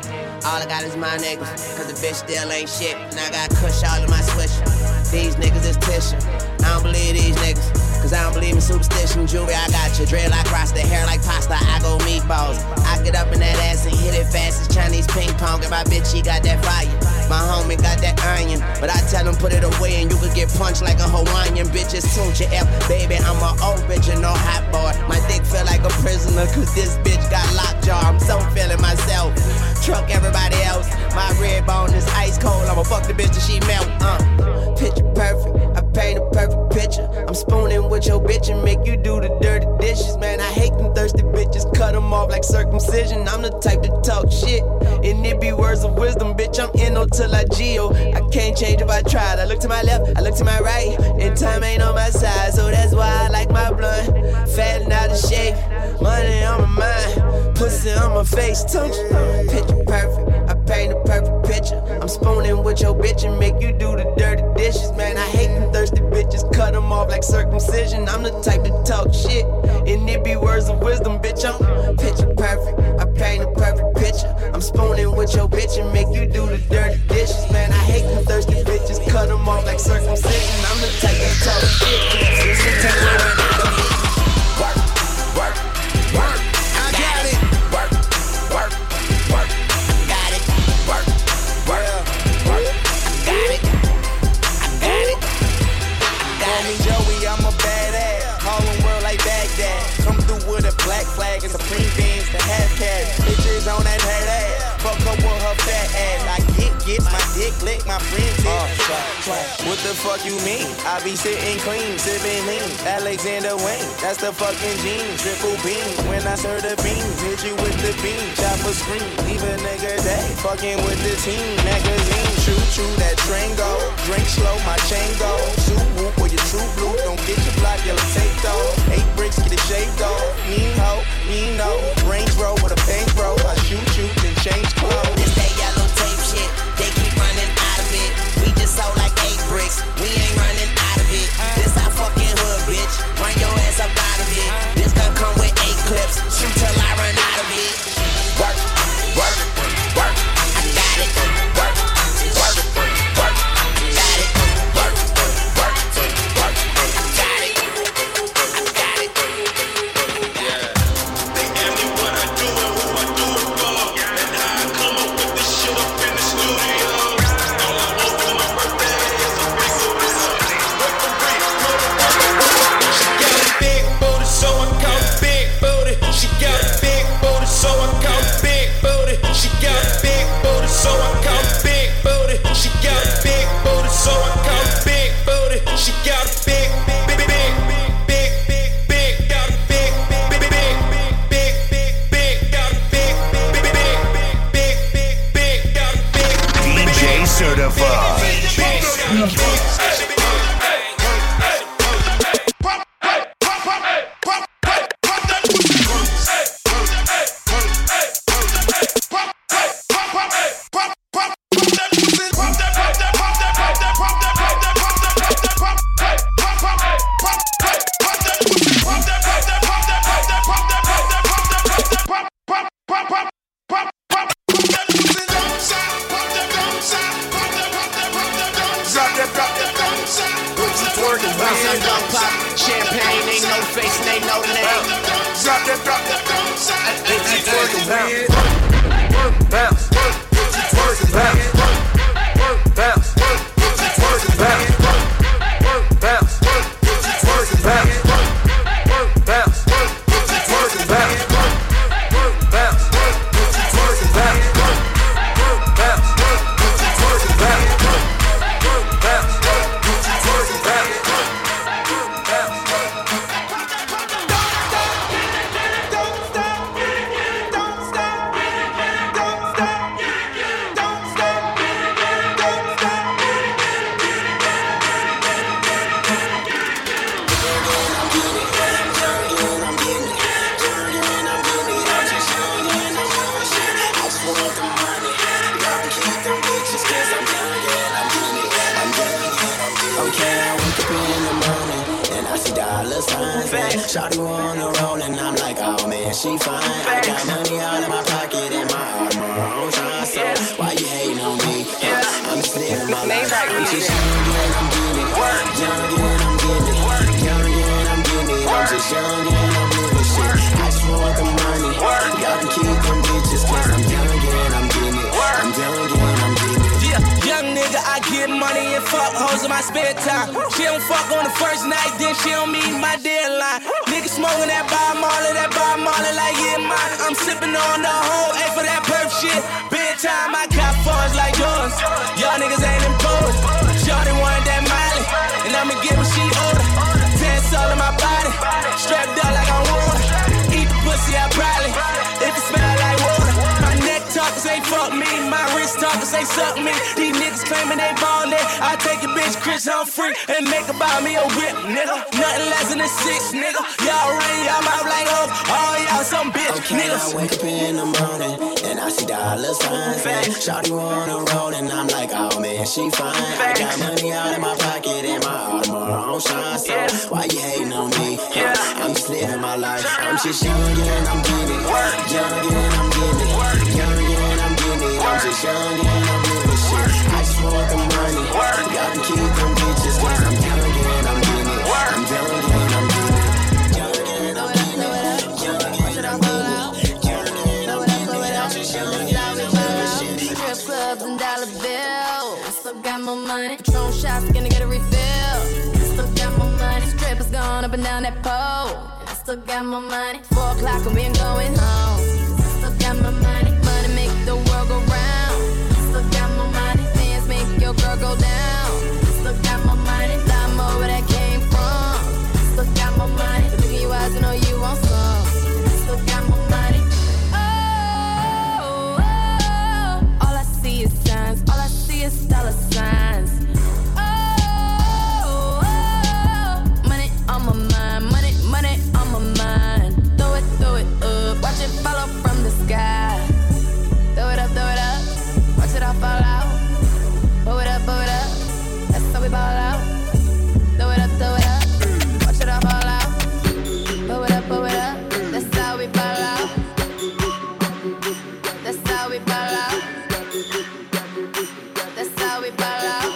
All I got is my niggas, cause the bitch still ain't shit. And I got kush all in my switch. These niggas is tissue. I don't believe these niggas, cause I don't believe in superstition. Jewelry, I got your dread like Rasta, hair like pasta. I go meatballs. I get up in that ass and hit it fast as Chinese ping pong. And my bitch, she got that fire. My homie got that onion, but I tell him put it away and you could get punched like a Hawaiian. Bitches tune your F, baby, I'm an original hot boy. My dick feel like a prisoner, cause this bitch got lockjaw. I'm so feeling myself. Truck everybody else. My red bone is ice cold. I'ma fuck the bitch till she melt. Picture perfect. I paint a perfect picture. I'm spooning with your bitch and make you do the dirty dishes. Man, I hate them thirsty bitches. Cut them off like circumcision. I'm the type to talk shit, and it be words of wisdom. Bitch, I'm N.O. till I G.O. I can't change if I tried. I look to my left, I look to my right, and time ain't on my side. So that's why I like my blunt. Fat and out of shape. Money on my mind. Pussy on my face. Picture perfect. I paint a perfect picture. I'm spooning with your bitch and make you do the dirty dishes. Man, I hate them thirsty bitches. Cut them off like circumcision. I'm the type to talk shit, and it be words of wisdom. Bitch, I'm picture perfect. I paint a perfect picture. I'm spooning with your bitch and make you do the dirty dishes. Man, I hate them thirsty bitches. Cut them off like circumcision. I'm the type to talk shit. Work, work, work. I got it. Work, work, work. Got it. Work, work, work. Got it. I got it. Call me Joey, I'm a badass. Harlem world like Baghdad. Come through with a black flag and Supreme beans, the half cash. Bitches on that head ass. Fuck up with her fat ass. I get my dick lick, my friends hit. What the fuck you mean? I be sitting clean, sipping lean. Alexander Wayne, that's the fucking jeans. Triple beam, when I serve the beans, hit you with the beam. Chop a screen, leave a nigga dead. Fucking with the team, magazine. Shoot, that train go. Drink slow, my chain go. Shoot, whoop, or your true blue. Don't get your block, yellow tape though. 8 bricks, get it shaved though. Mean hoe, mean no. Range roll with a bank bro. I shoot you, then change clothes. This that yellow tape shit, they keep running out of it. We just sold like 8 bricks, we ain't running out of it. This our fucking hood, bitch, run your ass up out of it. This gun come with 8 clips, shoot till I run out of it. Work, work, work. I got it. Work, work, work. Got it. Work, work, work. Got it. I got it. Yeah. They ask me what I do and who I do it for, and how I come up with this shit up in the studio. All I want for my birthday is a big booty. She got a big booty, so I call it big booty. She got a big booty, so I call it big booty. She got a big booty, so I call it big booty. She got a big booty, so I call it big booty. She got a big, big, big, big, big, big, got a big, big, big, big, big, big, got a big, big, big, big, big, got a big, DJ Certified. Champagne, ain't no face, ain't no name. Drop that, drop that. Bounce, bounce, bounce, bounce, bounce, bounce. dollar signs. Shawty wanna roll and I'm like, oh man, she fine. I got money all in my pocket and my armor on shine. So why you hating on me? I'm just living my life. I'm just young and I'm getting it. Young and I'm getting it. Young and I'm getting it. I'm just young and I'm living shit. I just want the money. Y'all can keep them bitches, cause I'm young and I'm getting it. I'm young and I'm getting it. Yeah, young nigga, I get money and fuck hoes in my spare time. She don't fuck on the first night, then she don't meet my deadline. Nigga smoking that Bob Marley like yeah, mine. I'm sipping on the whole A for that perp shit. Bedtime, I got funds like yours. Y'all niggas ain't imposed. Shorty wanted that Miley, and I'ma get when she older. 10 all in my body, strapped up like I'm water. Eat the pussy, I probably, if it smell like water. My neck talkers ain't fuck me, my wrist talkers ain't suck me. These niggas claiming they ballin', I take a bitch Chris Humphrey and make her buy me a whip, nigga. Nothing less than a 6, nigga. Y'all ring y'all mouth like hoes, all y'all some bitch niggas. I wake up in the morning and I see dollar signs. Shawty wanna roll and I'm like, oh man, she fine. I got money out in my pocket and my armor on shine. So why you hating on me? I'm just living my life. I'm just young and I'm getting it. Young and I'm getting it. Young and I'm getting it. I'm just young and I'm living shit. I just want the money. Y'all can keep them bitches, cause I'm young and I'm getting it. I'm young and I'm getting it. Young and I'm getting it. Young and I'm getting it. Young and I'm getting it. I'm just young and I'm living shit. Strip clubs and dollar bills. Still got more money. Patron shots, gonna get a refill. Still got more money. Strippers going up and down that pole. Still got more money. 4 o'clock and we ain't going home. Still got more money. Money make the world go round. Still got more money. Fans make your girl go down. Still got more money. Lot more where that came from. Still got more money. Look in your eyes, you know you want some. Still got more money. Oh, all I see is signs. All I see is dollar signs. Money on my mind. Money on my mind. Throw it up. Watch it follow from the sky. Throw it up. Watch it all fall out. Blow it up. That's how we ball out. Throw it up. Watch it all fall out. Blow it up. That's how we ball out. That's how we ball out. That's how we ball out.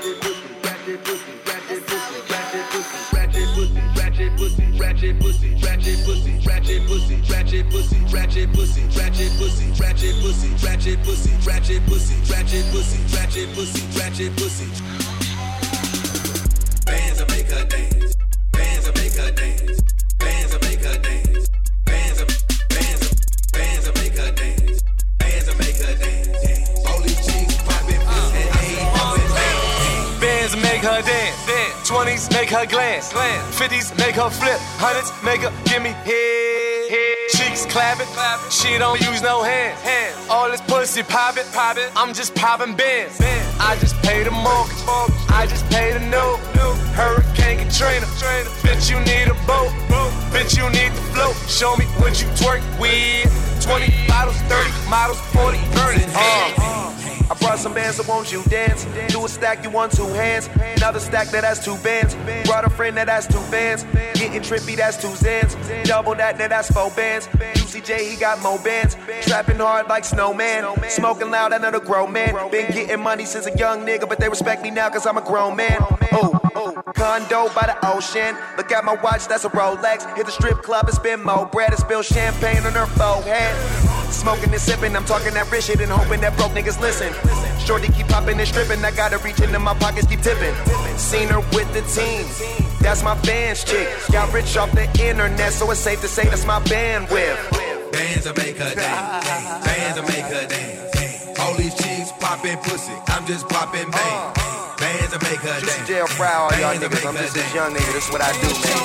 That's how we ball out. Ratchet pussy, ratchet pussy, ratchet pussy, ratchet pussy, ratchet pussy, ratchet pussy, ratchet pussy, ratchet pussy, ratchet pussy, ratchet pussy, ratchet pussy, ratchet pussy, ratchet pussy, ratchet pussy. Bands will make her dance. Bands will make her dance. Bands will make her dance. Bands will make her dance. Bands will make her dance. All these cheeks poppin' pussy and ain't poppin' bands. Bands make her dance. 20s make her glance. 50s make her flip. 100s make her give me head. Cheeks clapping. She don't use no hands. All this pussy poppin'. I'm just poppin' bands. I just paid the mortgage. I just paid the note. Hurricane Katrina. Bitch, you need a boat. Bitch, you need the float. Show me what you twerk with. 20 bottles, 30 models, 40 earnings. I brought some bands, so won't you dance? Do a stack, you want 2 hands. Another stack that has 2 bands. Brought a friend that has 2 bands. Getting trippy, that's 2 Zans. Double that, that's 4 bands. UCJ, he got more bands. Trapping hard like Snowman. Smoking loud, another grown man. Been getting money since a young nigga, but they respect me now cause I'm a grown man. Condo by the ocean. Look at my watch, that's a Rolex. Hit the strip club and spend more bread and spill champagne on her forehead. Smoking and sipping, I'm talking that rich shit and hoping that broke niggas listen. Shorty keep popping and stripping, I gotta reach into my pockets, keep tipping. Seen her with the team, that's my band's chick. Got rich off the internet, so it's safe to say that's my bandwidth. Bands will make her dance. Bands will make her dance. All these chicks poppin' pussy, I'm just poppin' bang. Bands will make her dance. Jail proud, y'all niggas. I'm just this young nigga. This is what I do, man.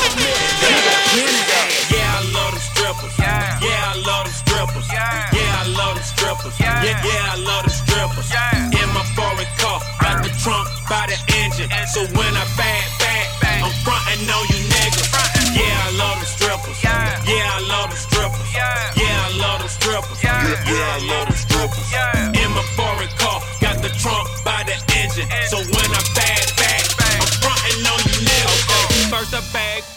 Yeah, I love them strippers. Yeah, I love them strippers. Yeah, I love them strippers. Yeah, I love them strippers. In my foreign car, got the trunk by the engine. So when I bang, I'm frontin' on you niggas. Yeah, I love them strippers. Yeah, I love them strippers. Yeah, I love them strippers. Yeah, I love them strippers. In my foreign car, got the trunk by the engine. So when I bang, I'm frontin' on you niggas. First I bag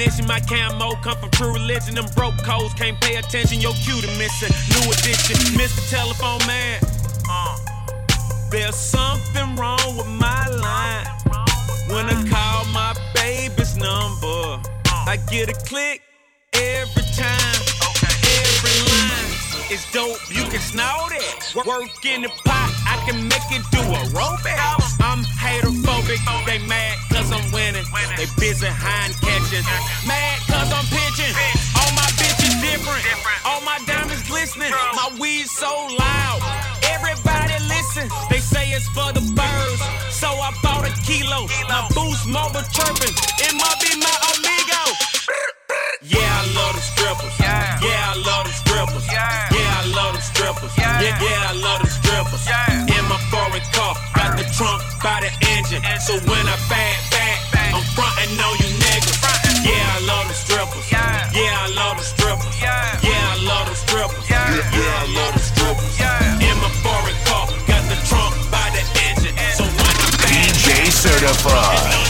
definition, my camo come from true religion. Them broke codes can't pay attention. Your cue to missing. New addiction, Mr. Telephone Man. There's something wrong with my line. When I call my baby's number, I get a click every time. Every line is dope, you can snort it. Work in the pot, I can make it do aerobics. I'm haterphobic, they mad cause I'm winning. They busy hind catching, mad cause I'm pitching. All my bitches different, all my diamonds glistening. My weed so loud, everybody listen. They say it's for the birds, so I bought a kilo. My Boost Mobile chirping, it might be my amigo. Yeah, I love the strippers. Yeah, I love the strippers. Yeah, I love the strippers. Yeah, I love the strippers. In my foreign car, got the trunk by the engine. So when I back, I'm frontin' on you niggas. Yeah, I love the strippers. Yeah, I love the strippers. Yeah, I love the strippers. Yeah, I love the strippers. In my foreign car, got the trunk by the engine. So when I back, DJ Certified.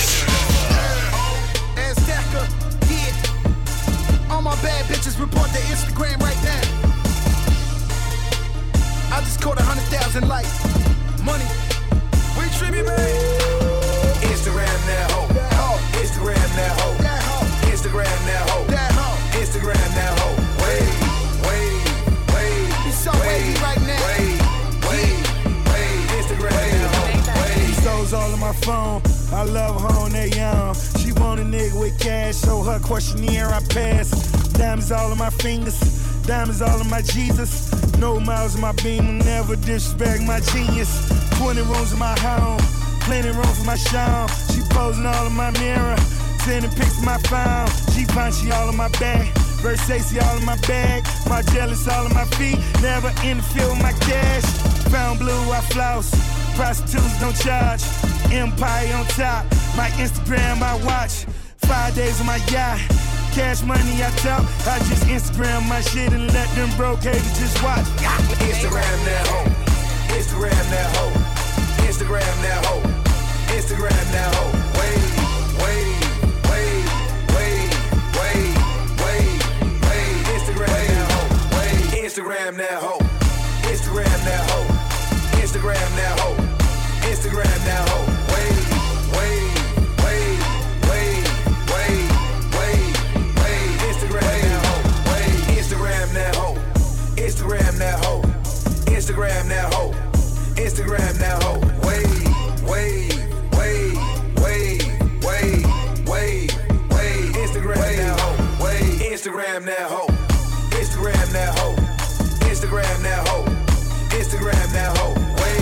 All my bad bitches report their Instagram right now. I just caught 100,000 likes. Money, we tribute, baby. Instagram that hoe. Instagram that hoe. Instagram that hoe. Instagram that hoe. Wait. He's so wavy right now. Wait. Instagram that hoe. These souls all on my phone. I love her on that young. She want a nigga with cash, so her questionnaire I pass. Diamonds all on my fingers, diamonds all on my Jesus. No miles in my beam, never disrespect my genius. 20 rooms in my home, plenty room for my show. She posing all in my mirror, sending pics to my phone. She punchy all in my back, Versace all in my bag. My jealous all on my feet, never interfere with my cash. Found blue, I floss, prostitutes don't charge. Empire on top, my Instagram I watch. 5 days on my yacht, cash money I talk. I just Instagram my shit and let them broke haters just watch. Instagram that hoe. Instagram that hoe. Instagram that hoe. Instagram that hoe. Wait. Instagram that hoe. Instagram that hoe. Instagram that hoe. Instagram that hoe. Instagram that hoe. Wait. Instagram that hoe. Instagram that hoe. Instagram that hoe. Instagram that hoe. Wait. Instagram that hoe. Instagram that hoe. Instagram that hoe. Instagram that hoe. Instagram that hoe.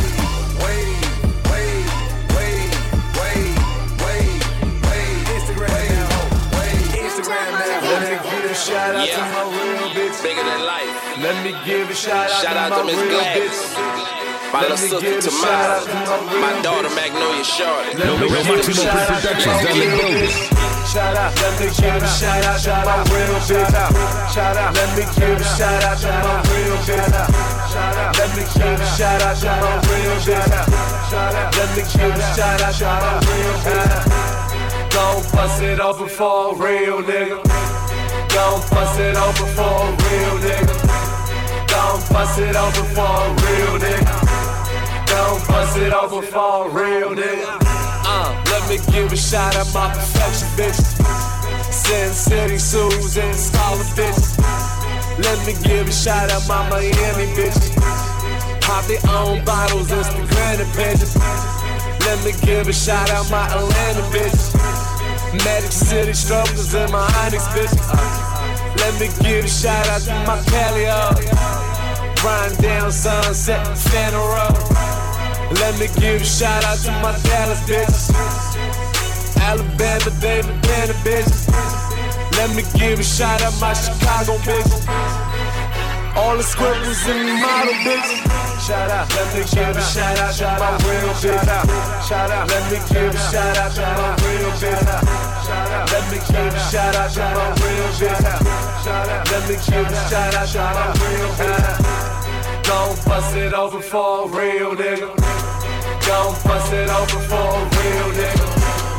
Shout out to my real bitch. Bigger than life. Let me give a shout out to my Miss real Gladys. bitch. My little sister Tamara. My daughter Magnolia Shorty. Maximo Productions down the building. Shout out, let me give a shout out to my real bitch. Shout out, let me give a shout out to my real bitch. Shout out, let me give a shout out to my real bitch. Shout out, let me give a shout out to my real bitch. Don't bust it open for a real nigga. Don't bust it open for a real nigga. Don't bust it open for a real nigga. Don't bust it open for a real nigga. Let me give a shout out my perfection bitches. Sin City, Susan, Scholar bitches. Let me give a shout out my Miami bitches. Pop their own bottles, Instagram and pictures. Let me give a shout out my Atlanta bitches. Magic City strokers and my Onyx bitches. Let me give a shout out to my Paleo. Riding down Sunset, Santa Road. Let me give a shout out to my Dallas bitches. Alabama, baby, Atlanta bitches. Let me give a shout out my Chicago bitches. All the scribbles and the model bitches. Shout out, let me give a shout out to my real bitch. Shout out, let me give a shout out to my real bitch. Let me give a shout out to my real bitch. Let me give a shout out to my real bitch. Don't bust it open for a real nigga. Don't bust it open for a real nigga.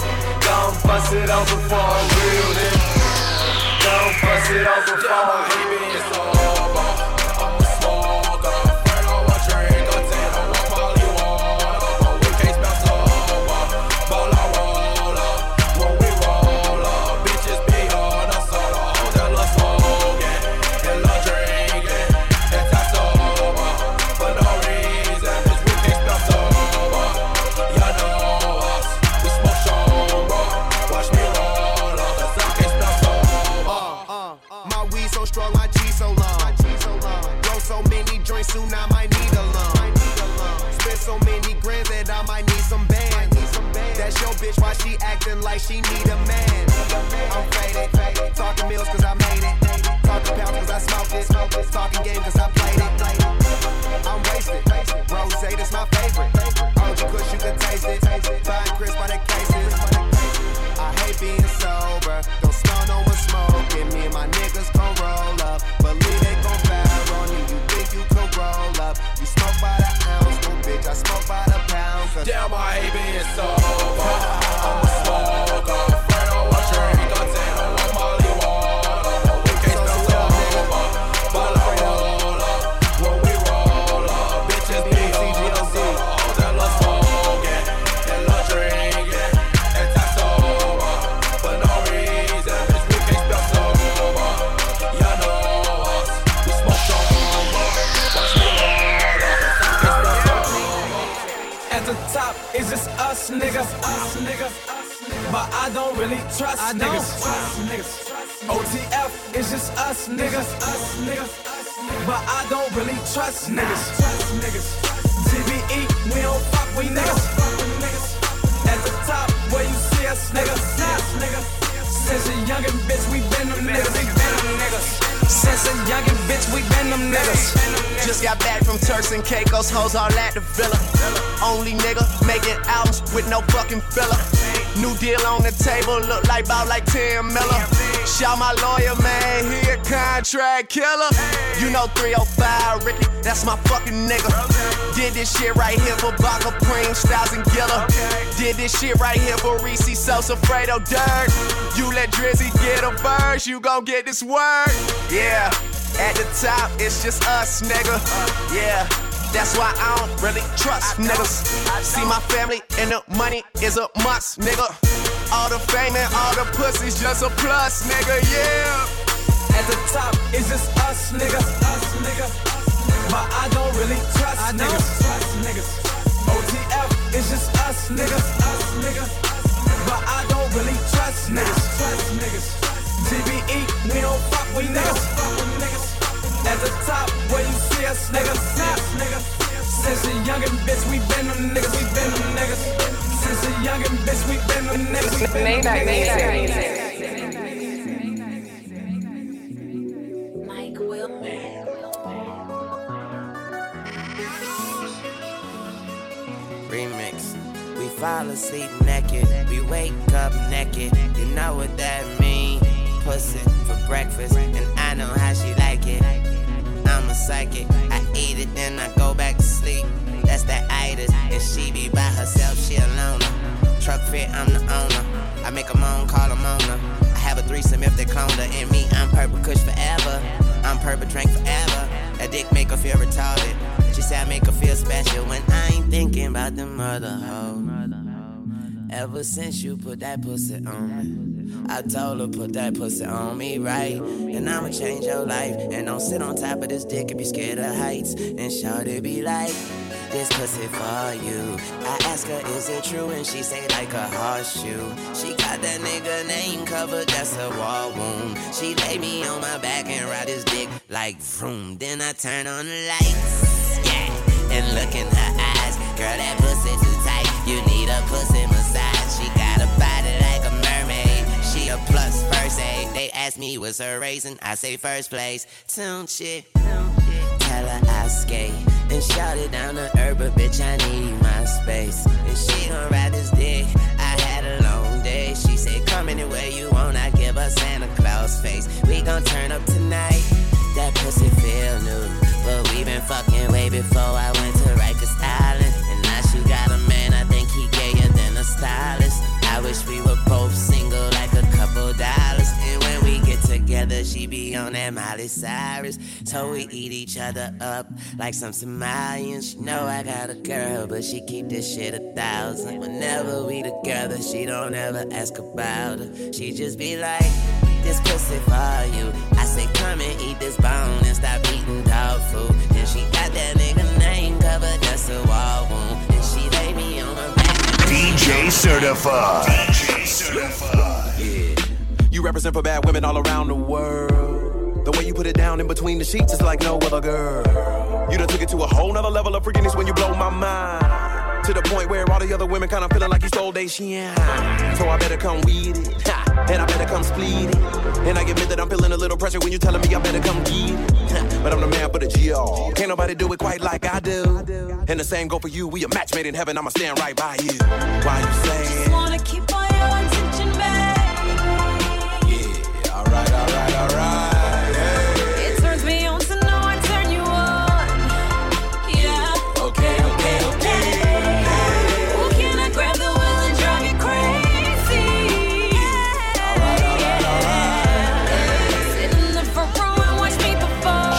Gon' bust it open for a real nigga. Gon' bust it open for a real nigga. I'm a smoker, friend of a drink, a ten of a poly water. But we can't spell sober, bowl of roller. When we roll up, bitches be on us all. They love smoking, they love drinking. That's our sober, for no reason, bitch, we can't spell sober. Y'all know us, we smoke sober. Watch me roll up, cause I can't spell sober. My weed so strong, my G so long. Blow so many joints, soon I might need a lung. Spend so many grands that I might need some bands. That's your bitch, why she acting like she need a man? I'm faded, talking meals cause I made it. Talking pounds cause I smoked it. Talking game cause I played it. I'm wasted, rosé, that's my favorite. OG kush, you can taste it. Buying crisp by the cases. I hate being sober, don't smell no one smoking. Me and my niggas gon' roll up, believe they gon' fire on you. You think you could roll up? You smoke by the ounce, no bitch, I smoke by the pound. Damn, I hate being sober. I'm a smoker, friend of a drink, a ten of a molly water. But we can't spell sober, bowl of roller. When we roll up, bitches be on us all. They love smoking, they love drinking. That's our sober, for no reason, bitch, we can't spell sober. Y'all know us, we smoke sober. Watch me roll up, cause I can't spell sober. At the top, it's just us niggas. But I don't really trust niggas. OTF, it's just us niggas. But I don't really trust niggas. TBE, we don't fuck with niggas. At the top, where you see us niggas. Since a youngin' bitch, we been them niggas. Since a youngin' bitch, we been them niggas. Just got back from Turks and Caicos, hoes all at the villa. Only nigga making albums with no fucking filler. New deal on the table, look like about like 10 Miller. Shout my lawyer, man, he a contract killer. You know 305 Ricky, that's my fucking nigga. Did this shit right here for Baca, Preem, Styles, and Gilla. Did this shit right here for Reese, Sosa, Fredo, Dirk. You let Drizzy get a verse, you gon' get this word. Yeah, at the top, it's just us, nigga. Yeah, that's why I don't really trust niggas. See my family and the money is a must, nigga. All the fame and all the pussy's just a plus, nigga, yeah. At the top, it's just us niggas. But I don't really trust niggas. OTF, it's just us niggas. But I don't really trust niggas. TBE, we don't fuck with niggas. At the top, where you see us niggas. Since a youngin' bitch, we been them niggas. Since a youngin' bitch, we been them niggas. Mike Will. Remix. We fall asleep naked, we wake up naked. You know what that mean? Pussy for breakfast, and I know how she like it. I'm a psychic, I eat it, then I go back to sleep. That's that itis, and she be by herself, she a loner. Truck fit, I'm the owner. I make them on, call them owner. I have a threesome if they clone her. And me, I'm purple kush forever. I'm purple drink forever. That dick make her feel retarded. She said I make her feel special when I ain't thinking about them other hoes. Ever since you put that pussy on me, I told her put that pussy on me, right? And I'ma change your life. And don't sit on top of this dick if you scared of heights. And shawty be like, this pussy for you. I ask her, is it true? And she say like a horseshoe. She got that nigga name covered, that's a war wound. She lay me on my back and ride his dick like vroom. Then I turn on the lights, yeah, and look in her eyes. Girl, that pussy too tight, you need a pussy massage. She got a body like a mermaid, she a plus first aid. They ask me what's her race and I say first place. Tune shit, tell her I skate and shout it down to her, but bitch I need my space. And she gon' ride this dick, I had a long day. She said come anywhere you want, I give her Santa Claus face. We gon' turn up tonight, that pussy feel new. But we been fucking way before I went to Rikers Island. And now she got a man, I think he gayer than a stylist. I wish we were both but she be on that Miley Cyrus. So we eat each other up like some Somalians. She know I got a girl, but she keep this shit 1,000. Whenever we together, she don't ever ask about her. She just be like, this pussy for you. I say, come and eat this bone and stop eating dog food. And she got that nigga name covered, that's a wall wound. And she lay me on my back. DJ Certified. DJ Certified. Yeah. You represent for bad women all around the world. The way you put it down in between the sheets is like no other girl. You done took it to a whole nother level of freakiness when you blow my mind. To the point where all the other women kinda feeling like you stole they shine. So I better come with it, and I better come split it. And I admit that I'm feeling a little pressure when you telling me I better come get it. But I'm the man for the G.O. Can't nobody do it quite like I do. And the same go for you, we a match made in heaven, I'ma stand right by you. Why you saying? Just wanna keep all your attention back. Yeah, alright. It turns me on to know I turn you on. Yeah, okay. Well, can I grab the wheel and drive you crazy? Alright. Sit in the front row and watch me perform.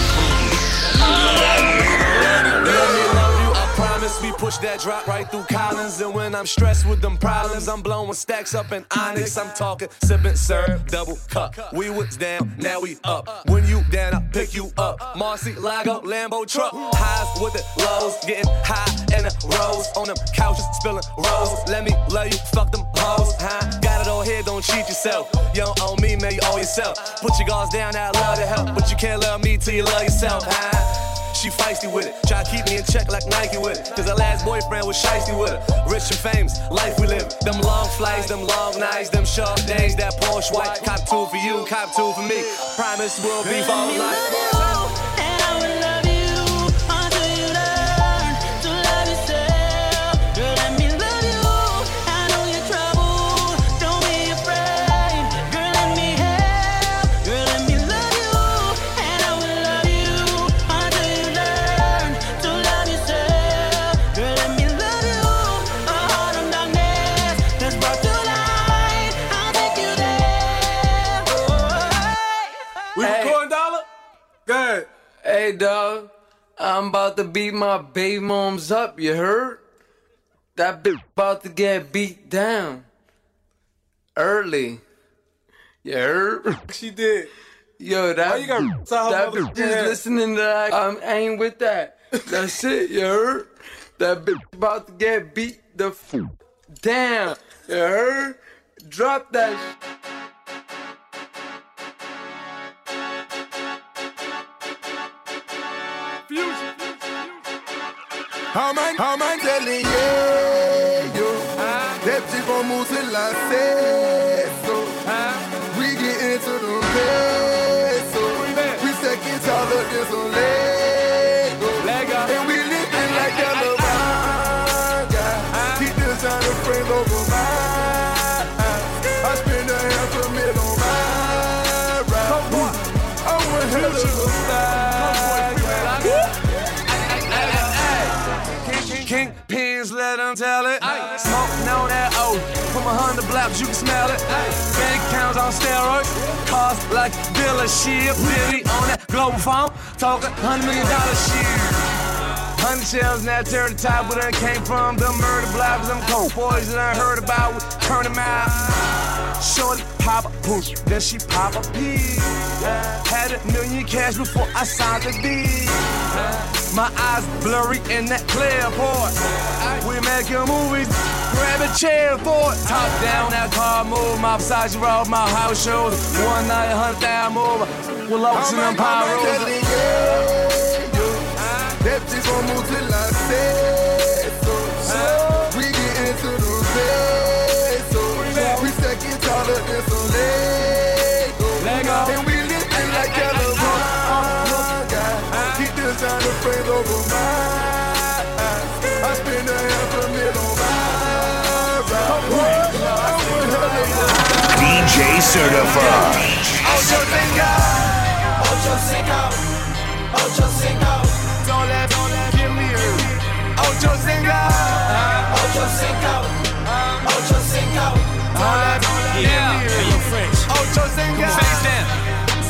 I promise we push that drop right through Collins. And when I'm stressed with them problems, I'm blowing stacks up in Onyx. I'm talking sipping serve, double cup. We was down, now we up. When you down, I pick you up. Marcy, Lago, Lambo truck. Highs with the lows, getting high in the rows. On them couches, spilling rose. Let me love you, fuck them hoes. Got it all here, don't cheat yourself. You don't owe me, man, you owe yourself. Put your guards down, I love to help. But you can't love me till you love yourself. She feisty with it, try to keep me in check like Nike with it. Cause her last boyfriend was shiesty with her. Rich and famous, life we live. Them long flights, them long nights, them short days. That Porsche white, cop 2 for you, cop 2 for me. Promise we'll be for life. And I will love you until you learn to love yourself. Girl, let me love you. I know you're troubled, don't be afraid. Girl, let me help. Girl, let me love you. And I will love you until you learn to love yourself. Girl, let me love you. A heart of darkness that's brought to light. I'll take you there. We recording, Dollar? Good. Hey, dog. I'm about to beat my baby moms up, you heard? That bitch about to get beat down. Early. You heard? She did. Yo, that, why you got that bitch just listening to that. I ain't with that. That's it, you heard? That bitch about to get beat the down. You heard? Drop that How am I telling you? That shit gon' move till I say so. We get into the peso. We second taller than some Lego. And we living like a Lavanga. Keep this on the frame over my I spend $500,000 on my ride. I want hell of a style. Kingpins, let them tell it. Smoking on that O. From 100 blocks, you can smell it. Bank accounts on steroids. Cars like dealership. Billy on that global phone. Talking $100 million shit. 100 shells in that territory where they came from. Them murder blocks, them cold boys that I heard about. We turn them out. Shorty pop a push, then she pop a pee. Had $1 million cash before I signed the deal. My eyes blurry in that clear port. We making movies, grab a chair for it. Top down, that car move, my Versace robe, my house shows. One night, 100,000 move. We're lost in them power rolls. That shit gon' move till I say so. We get into the peso. We second taller than some Lego. And we living like California. Keep this on the frame over my I spend $500,000 on my ride. DJ Certified. Ocho Cinco. Don't let give me a Ocho Cinco. Don't let give me a French. Ocho Cinco. Face down.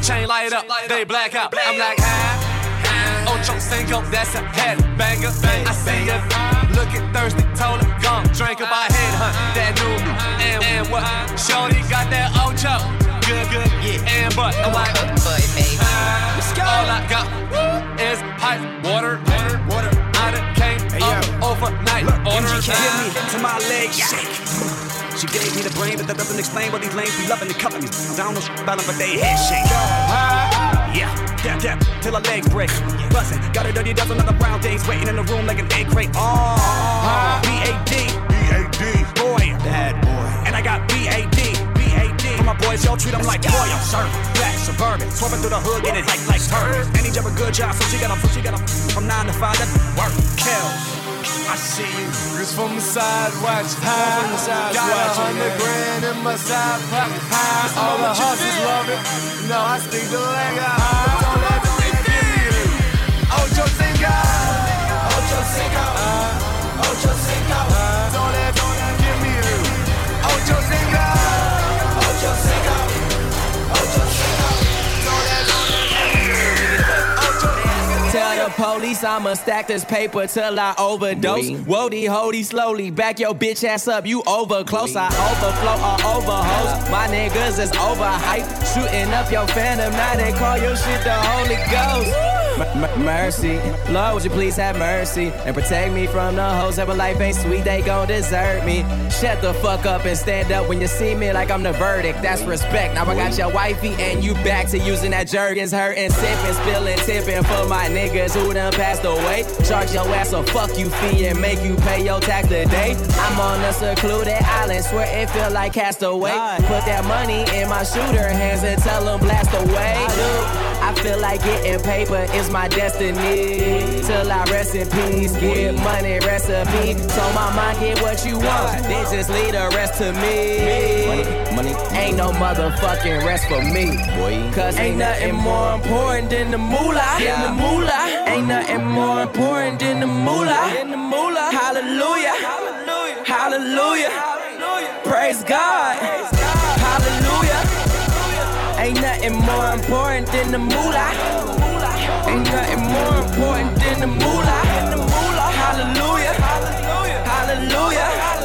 chain light up, they black out. I'm like, Ocho Cinco, that's a headbanger. I see you looking thirsty, told her, come drink up, I head hunt that new and what? Shorty got that Ocho, good, yeah, and but I'm like, let's go. All I got is pipe water. I done came up overnight. MG give me to my leg shake. She gave me the brain, but that doesn't explain what these lanes be loving and cuffing me. I don't know about them, but they head shake. Yeah, till her leg break. Bustin', got a dirty dozen of the brown days waiting in the room like an egg crate. B-A-D, boy, bad boy. And I got B-A-D. For my boys, y'all treat them like royal. Black, suburban, swerving through the hood, getting hyped like turbans. And he job a good job, so she got from 9 to 5, that work kills. I see you. Chris from the side, watch high. Got $100,000 in my side pocket. All the hustlers love it. No, I speak the language. Don't let the nigga give me it. Ocho Cinco. Ocho Cinco. Ocho Cinco. Don't let give me it. Ocho Cinco. Ocho Cinco. Ocho Cinco. Don't let Tell the police I'ma stack this paper till I overdose. Wody, hody, slowly back your bitch ass up. You over close, I overflow or overhost. My niggas is overhyped, shooting up your phantom. Now they call your shit the Holy Ghost. Mercy, Lord, would you please have mercy and protect me from the hoes that life ain't sweet, they gon' desert me. Shut the fuck up and stand up when you see me like I'm the verdict. That's respect. Now I got your wifey and you back to using that Jergens, hurting, sipping, spilling, tipping for my niggas who done passed away. Charge your ass a fuck you fee and make you pay your tax today. I'm on a secluded island, swear it feel like Castaway. Put that money in my shooter hands and tell them blast away. I feel like getting paper is my destiny. Till I rest in peace, get money recipe. Told my mind get what you want, then just leave the rest to me. Money. Ain't no motherfucking rest for me, boy. Cause ain't nothing more important than the moolah. Ain't nothing more important than the moolah. Hallelujah. Hallelujah. Praise God. Hallelujah. Ain't nothing more important than the moolah. Ain't nothing more important than the moolah. Hallelujah. Hallelujah.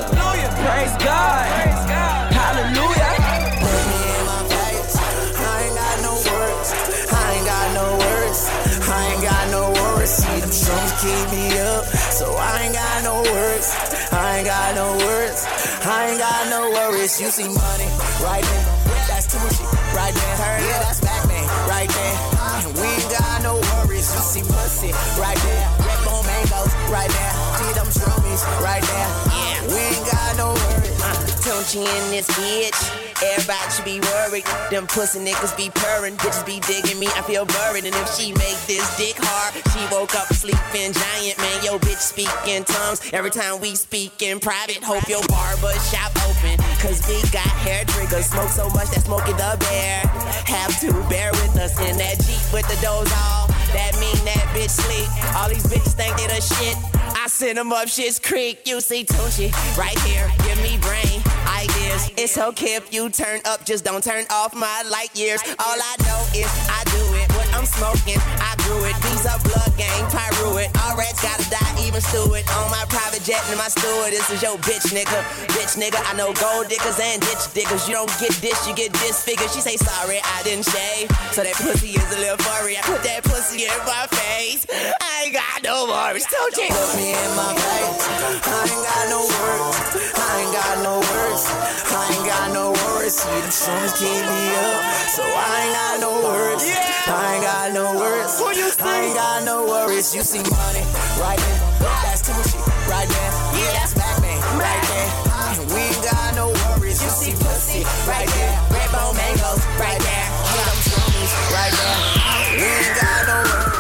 Praise God. Hallelujah. Put me in my face. I ain't got no words. I ain't got no words. I ain't got no words. See them songs keep me up, so I ain't got no words. I ain't got no words. I ain't got no worries. You see money right there. That's too much right there. Yeah, that's back man right there. We ain't got no worries. You see pussy right there. Red bone mangoes right there. See them shroomies right there. Yeah, we ain't got no worries. Tunchi in this bitch. Everybody should be worried. Them pussy niggas be purring. Bitches be digging me, I feel buried. And if she make this dick hard, she woke up a sleeping giant. Man, yo bitch speak in tongues. Every time we speak in private, hope your barber shop open. Cause we got hair triggers. Smoke so much that Smokey the Bear have to bear with us in that Jeep with the doors off. That mean that bitch sleep. All these bitches think they the shit. I send them up Shit's Creek. You see Tunchi right here. Give me brain ideas. It's okay if you turn up, just don't turn off my light years. All I know is I do it. What I'm smoking, I grew it. These are blood gang, pyro it. All rats gotta die, even Stewart. On my private jet and my steward. This is your bitch nigga. Bitch nigga, I know gold diggers and ditch diggers. You don't get this, you get disfigured. She say sorry, I didn't shave. So that pussy is a little furry. I put that pussy in my face. I ain't got no worries. Don't you? Put me in my place. I ain't got no words. I ain't got no words. I ain't got no words. See them songs keep me up, so I ain't got no words. I ain't got no words. I ain't got no worries. You see money right there. That's Tunchi right there. Yeah, that's back man right there. We ain't got no worries. You see pussy right there. Red bone mangoes right there. Yeah, them shroomies right there. We ain't got no worries.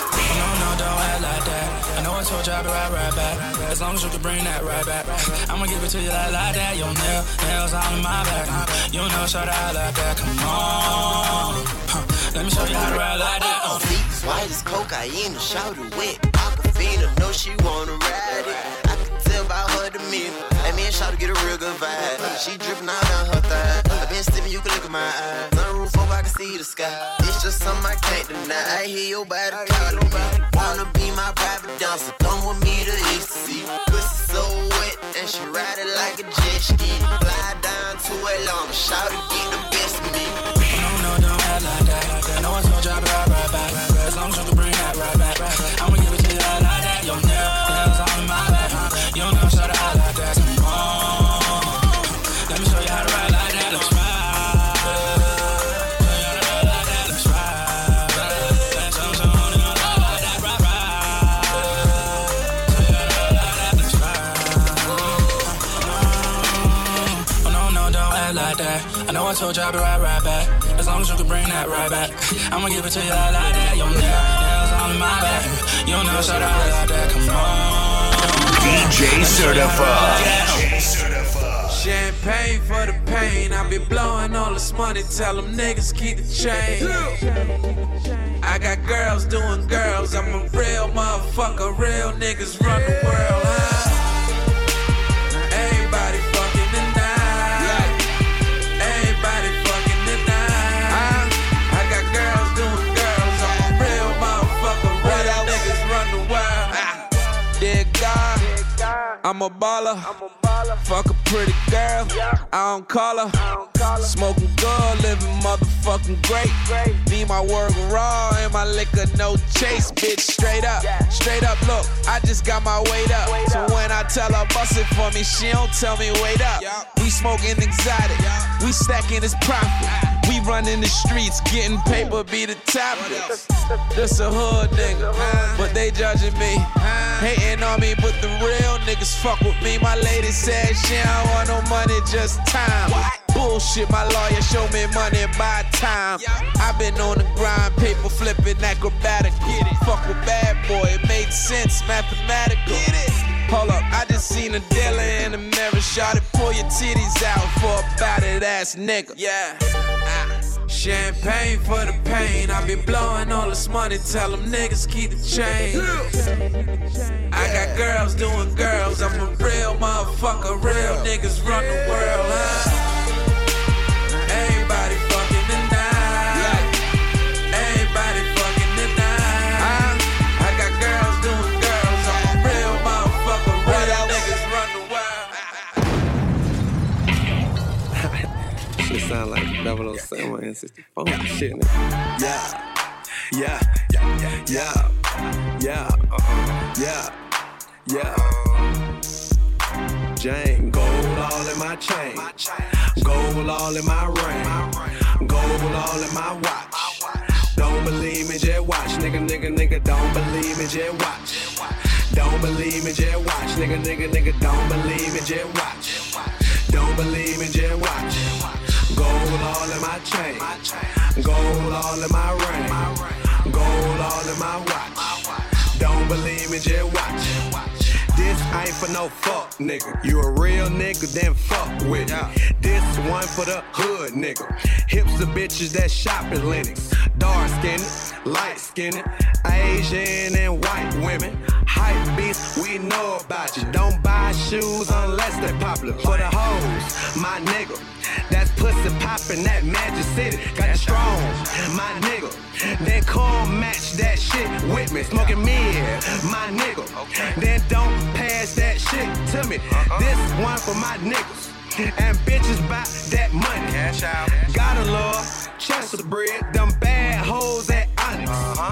No, don't act like that. I know I told you I'll be right back. As long as you can bring that right back. I'ma give it to you like that. Your nails all in my back. You know, show that like that. Come on. Let me show you how to ride like that. Feet white as cocaine, the shoulder wet. Aquafina, know she wanna ride it. I can tell by her demeanor. Hey, me and Shawty get a real good vibe. She dripping out on her thigh. I been sipping, you can look at my eyes. Sunroof over, I can see the sky. It's just something I can't deny. I hear your body calling me. Wanna be my private dancer, come with me to ecstasy. Pussy so wet, and she ride it like a jet ski. Fly down to Atlanta, shout to get the best of me. No, don't act like that. I know I told you I'll be right back. As long as you can bring that right back. I'ma give it to you like that. Your nails all in my back. You don't know how to act like that. Come on, let me show you how to ride like that. Let's ride. I know I told you I'll be right back. As long as you can bring that right back. I'ma give it to you like that. Your nails all in my back. You don't know how to act like that. Come on. DJ Certified. Champagne for the pain. I be blowing all this money. Tell them niggas keep the change. I got girls doing girls. I'm a real motherfucker. Real niggas run the world, huh? Everybody fucking tonight. Everybody fucking tonight. I got girls doing girls. I'm a real motherfucker. Real niggas run the world. Dear God, I'm a baller. Fuck a pretty girl, I don't call her. Smoking good, living motherfucking great. Need my work raw and my liquor no chase, bitch. Straight up, look, I just got my weight up. So when I tell her bust it for me, she don't tell me wait up. We smoking exotic, we stacking this profit. We running the streets, getting paper, be the topic. This a hood nigga, but they judging me. Hating on me, but the real niggas fuck with me. My lady said she don't want no money, just time. Bullshit, my lawyer show me money by time. I been on the grind, paper flipping, acrobatic. Fuck with bad boy, it made sense, mathematical. Hold up, I just seen a dealer in the mirror. Shawty, pull your titties out for a battered ass nigga. Champagne for the pain. I be blowing all this money. Tell them niggas keep the change. I got girls doing girls. I'm a real motherfucker. Real niggas run the world, huh? Everybody fucking tonight. Everybody fucking tonight. I got girls doing girls. I'm a real motherfucker. Real niggas run the world. Shit sound like 007 and 64 shit, nigga. Jane, gold all in my chain, gold all in my ring, gold all in my watch. Don't believe me, just watch, nigga, don't believe me, just watch. Don't believe me, just watch, nigga, don't believe me, just watch. Don't believe me, just watch. Gold all in my chain, gold all in my ring, gold all in my watch. Don't believe me, just watch. This ain't for no fuck, nigga. You a real nigga, then fuck with me. This one for the hood, nigga. Hipster bitches that shop at Lennox. Dark skinned, light skinned, Asian and white women. Hype beats, we know about you. Don't buy shoes unless they're popular. For the hoes, my nigga. That's pussy poppin', that Magic City. Got it strong, my nigga. Then come match that shit with me. Smoking mid, my nigga. Then don't pass that shit to me. This one for my niggas. And bitches bout that money. Cash out. Gotta love Chester bread, them bad hoes at Onyx.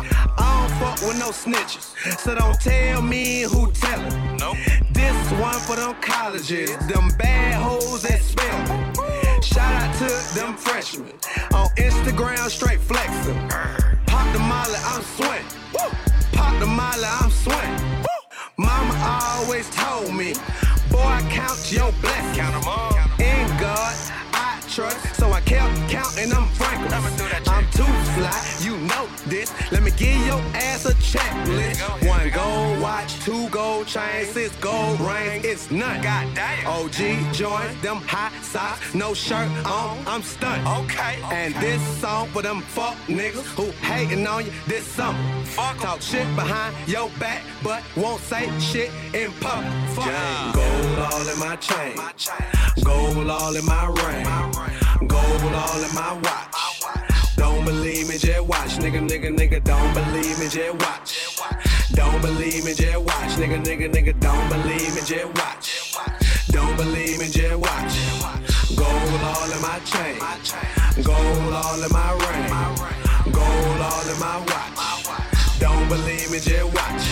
I don't fuck with no snitches, so don't tell me who tellin'. Nope. This one for them colleges, them bad hoes at Spelman. Shout out to them freshmen on Instagram, straight flexin'. Pop the molly, I'm swing. Pop the molly, I'm swing. Mama always told me, boy, count your blessings. Count 'em all. In God, I trust, so I kept counting them frankly. I'm too fly, you know this. Let me give your ass a checklist. 1 gold watch, 2 gold chains, 6 gold rings, it's none. Goddamn. OG joint, them hot socks, no shirt on, I'm stunned. Okay. And this song for them fuck niggas who hating on you this summer. Fuck talk shit behind your back, but won't say shit in public. Fuck. Gold all in my chain, gold all in my ring, gold all in my watch. Don't believe me, just watch. Nigga, don't believe me, just watch. Don't believe me, just watch. Nigga, don't believe me, just watch. Don't believe me, just watch. Gold all in my chain. Gold all in my ring. Gold all in my watch. Don't believe me, just watch.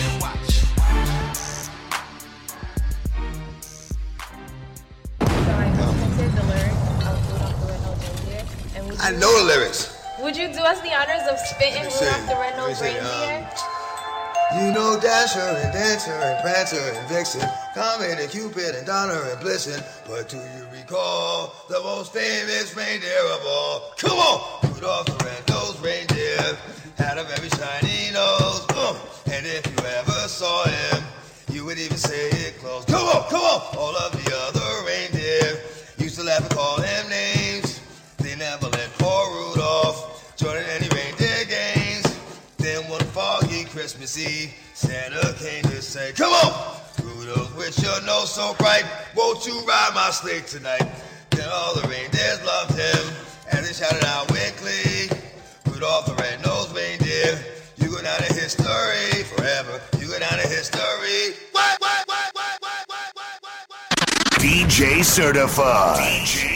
I know the lyrics. Would you do us the honors of spitting Rudolph the Red-Nosed Reindeer? You know Dasher and Dancer and Prancer and Vixen, Comet and Cupid and Donner and Blitzen. But do you recall the most famous reindeer of all? Come on! Rudolph the Red-Nosed Reindeer had a very shiny nose. And if you ever saw him, you would even say it close. Come on! All of the other reindeer used to laugh and call him names. They never let poor Rudolph join in any reindeer games. Then one foggy Christmas Eve, Santa came to say, come on, Rudolph, with your nose so bright, won't you ride my sleigh tonight? Then all the reindeers loved him, and they shouted out with glee, Rudolph the Red-Nosed Reindeer, you go down in history forever. You go down in history. DJ Certified.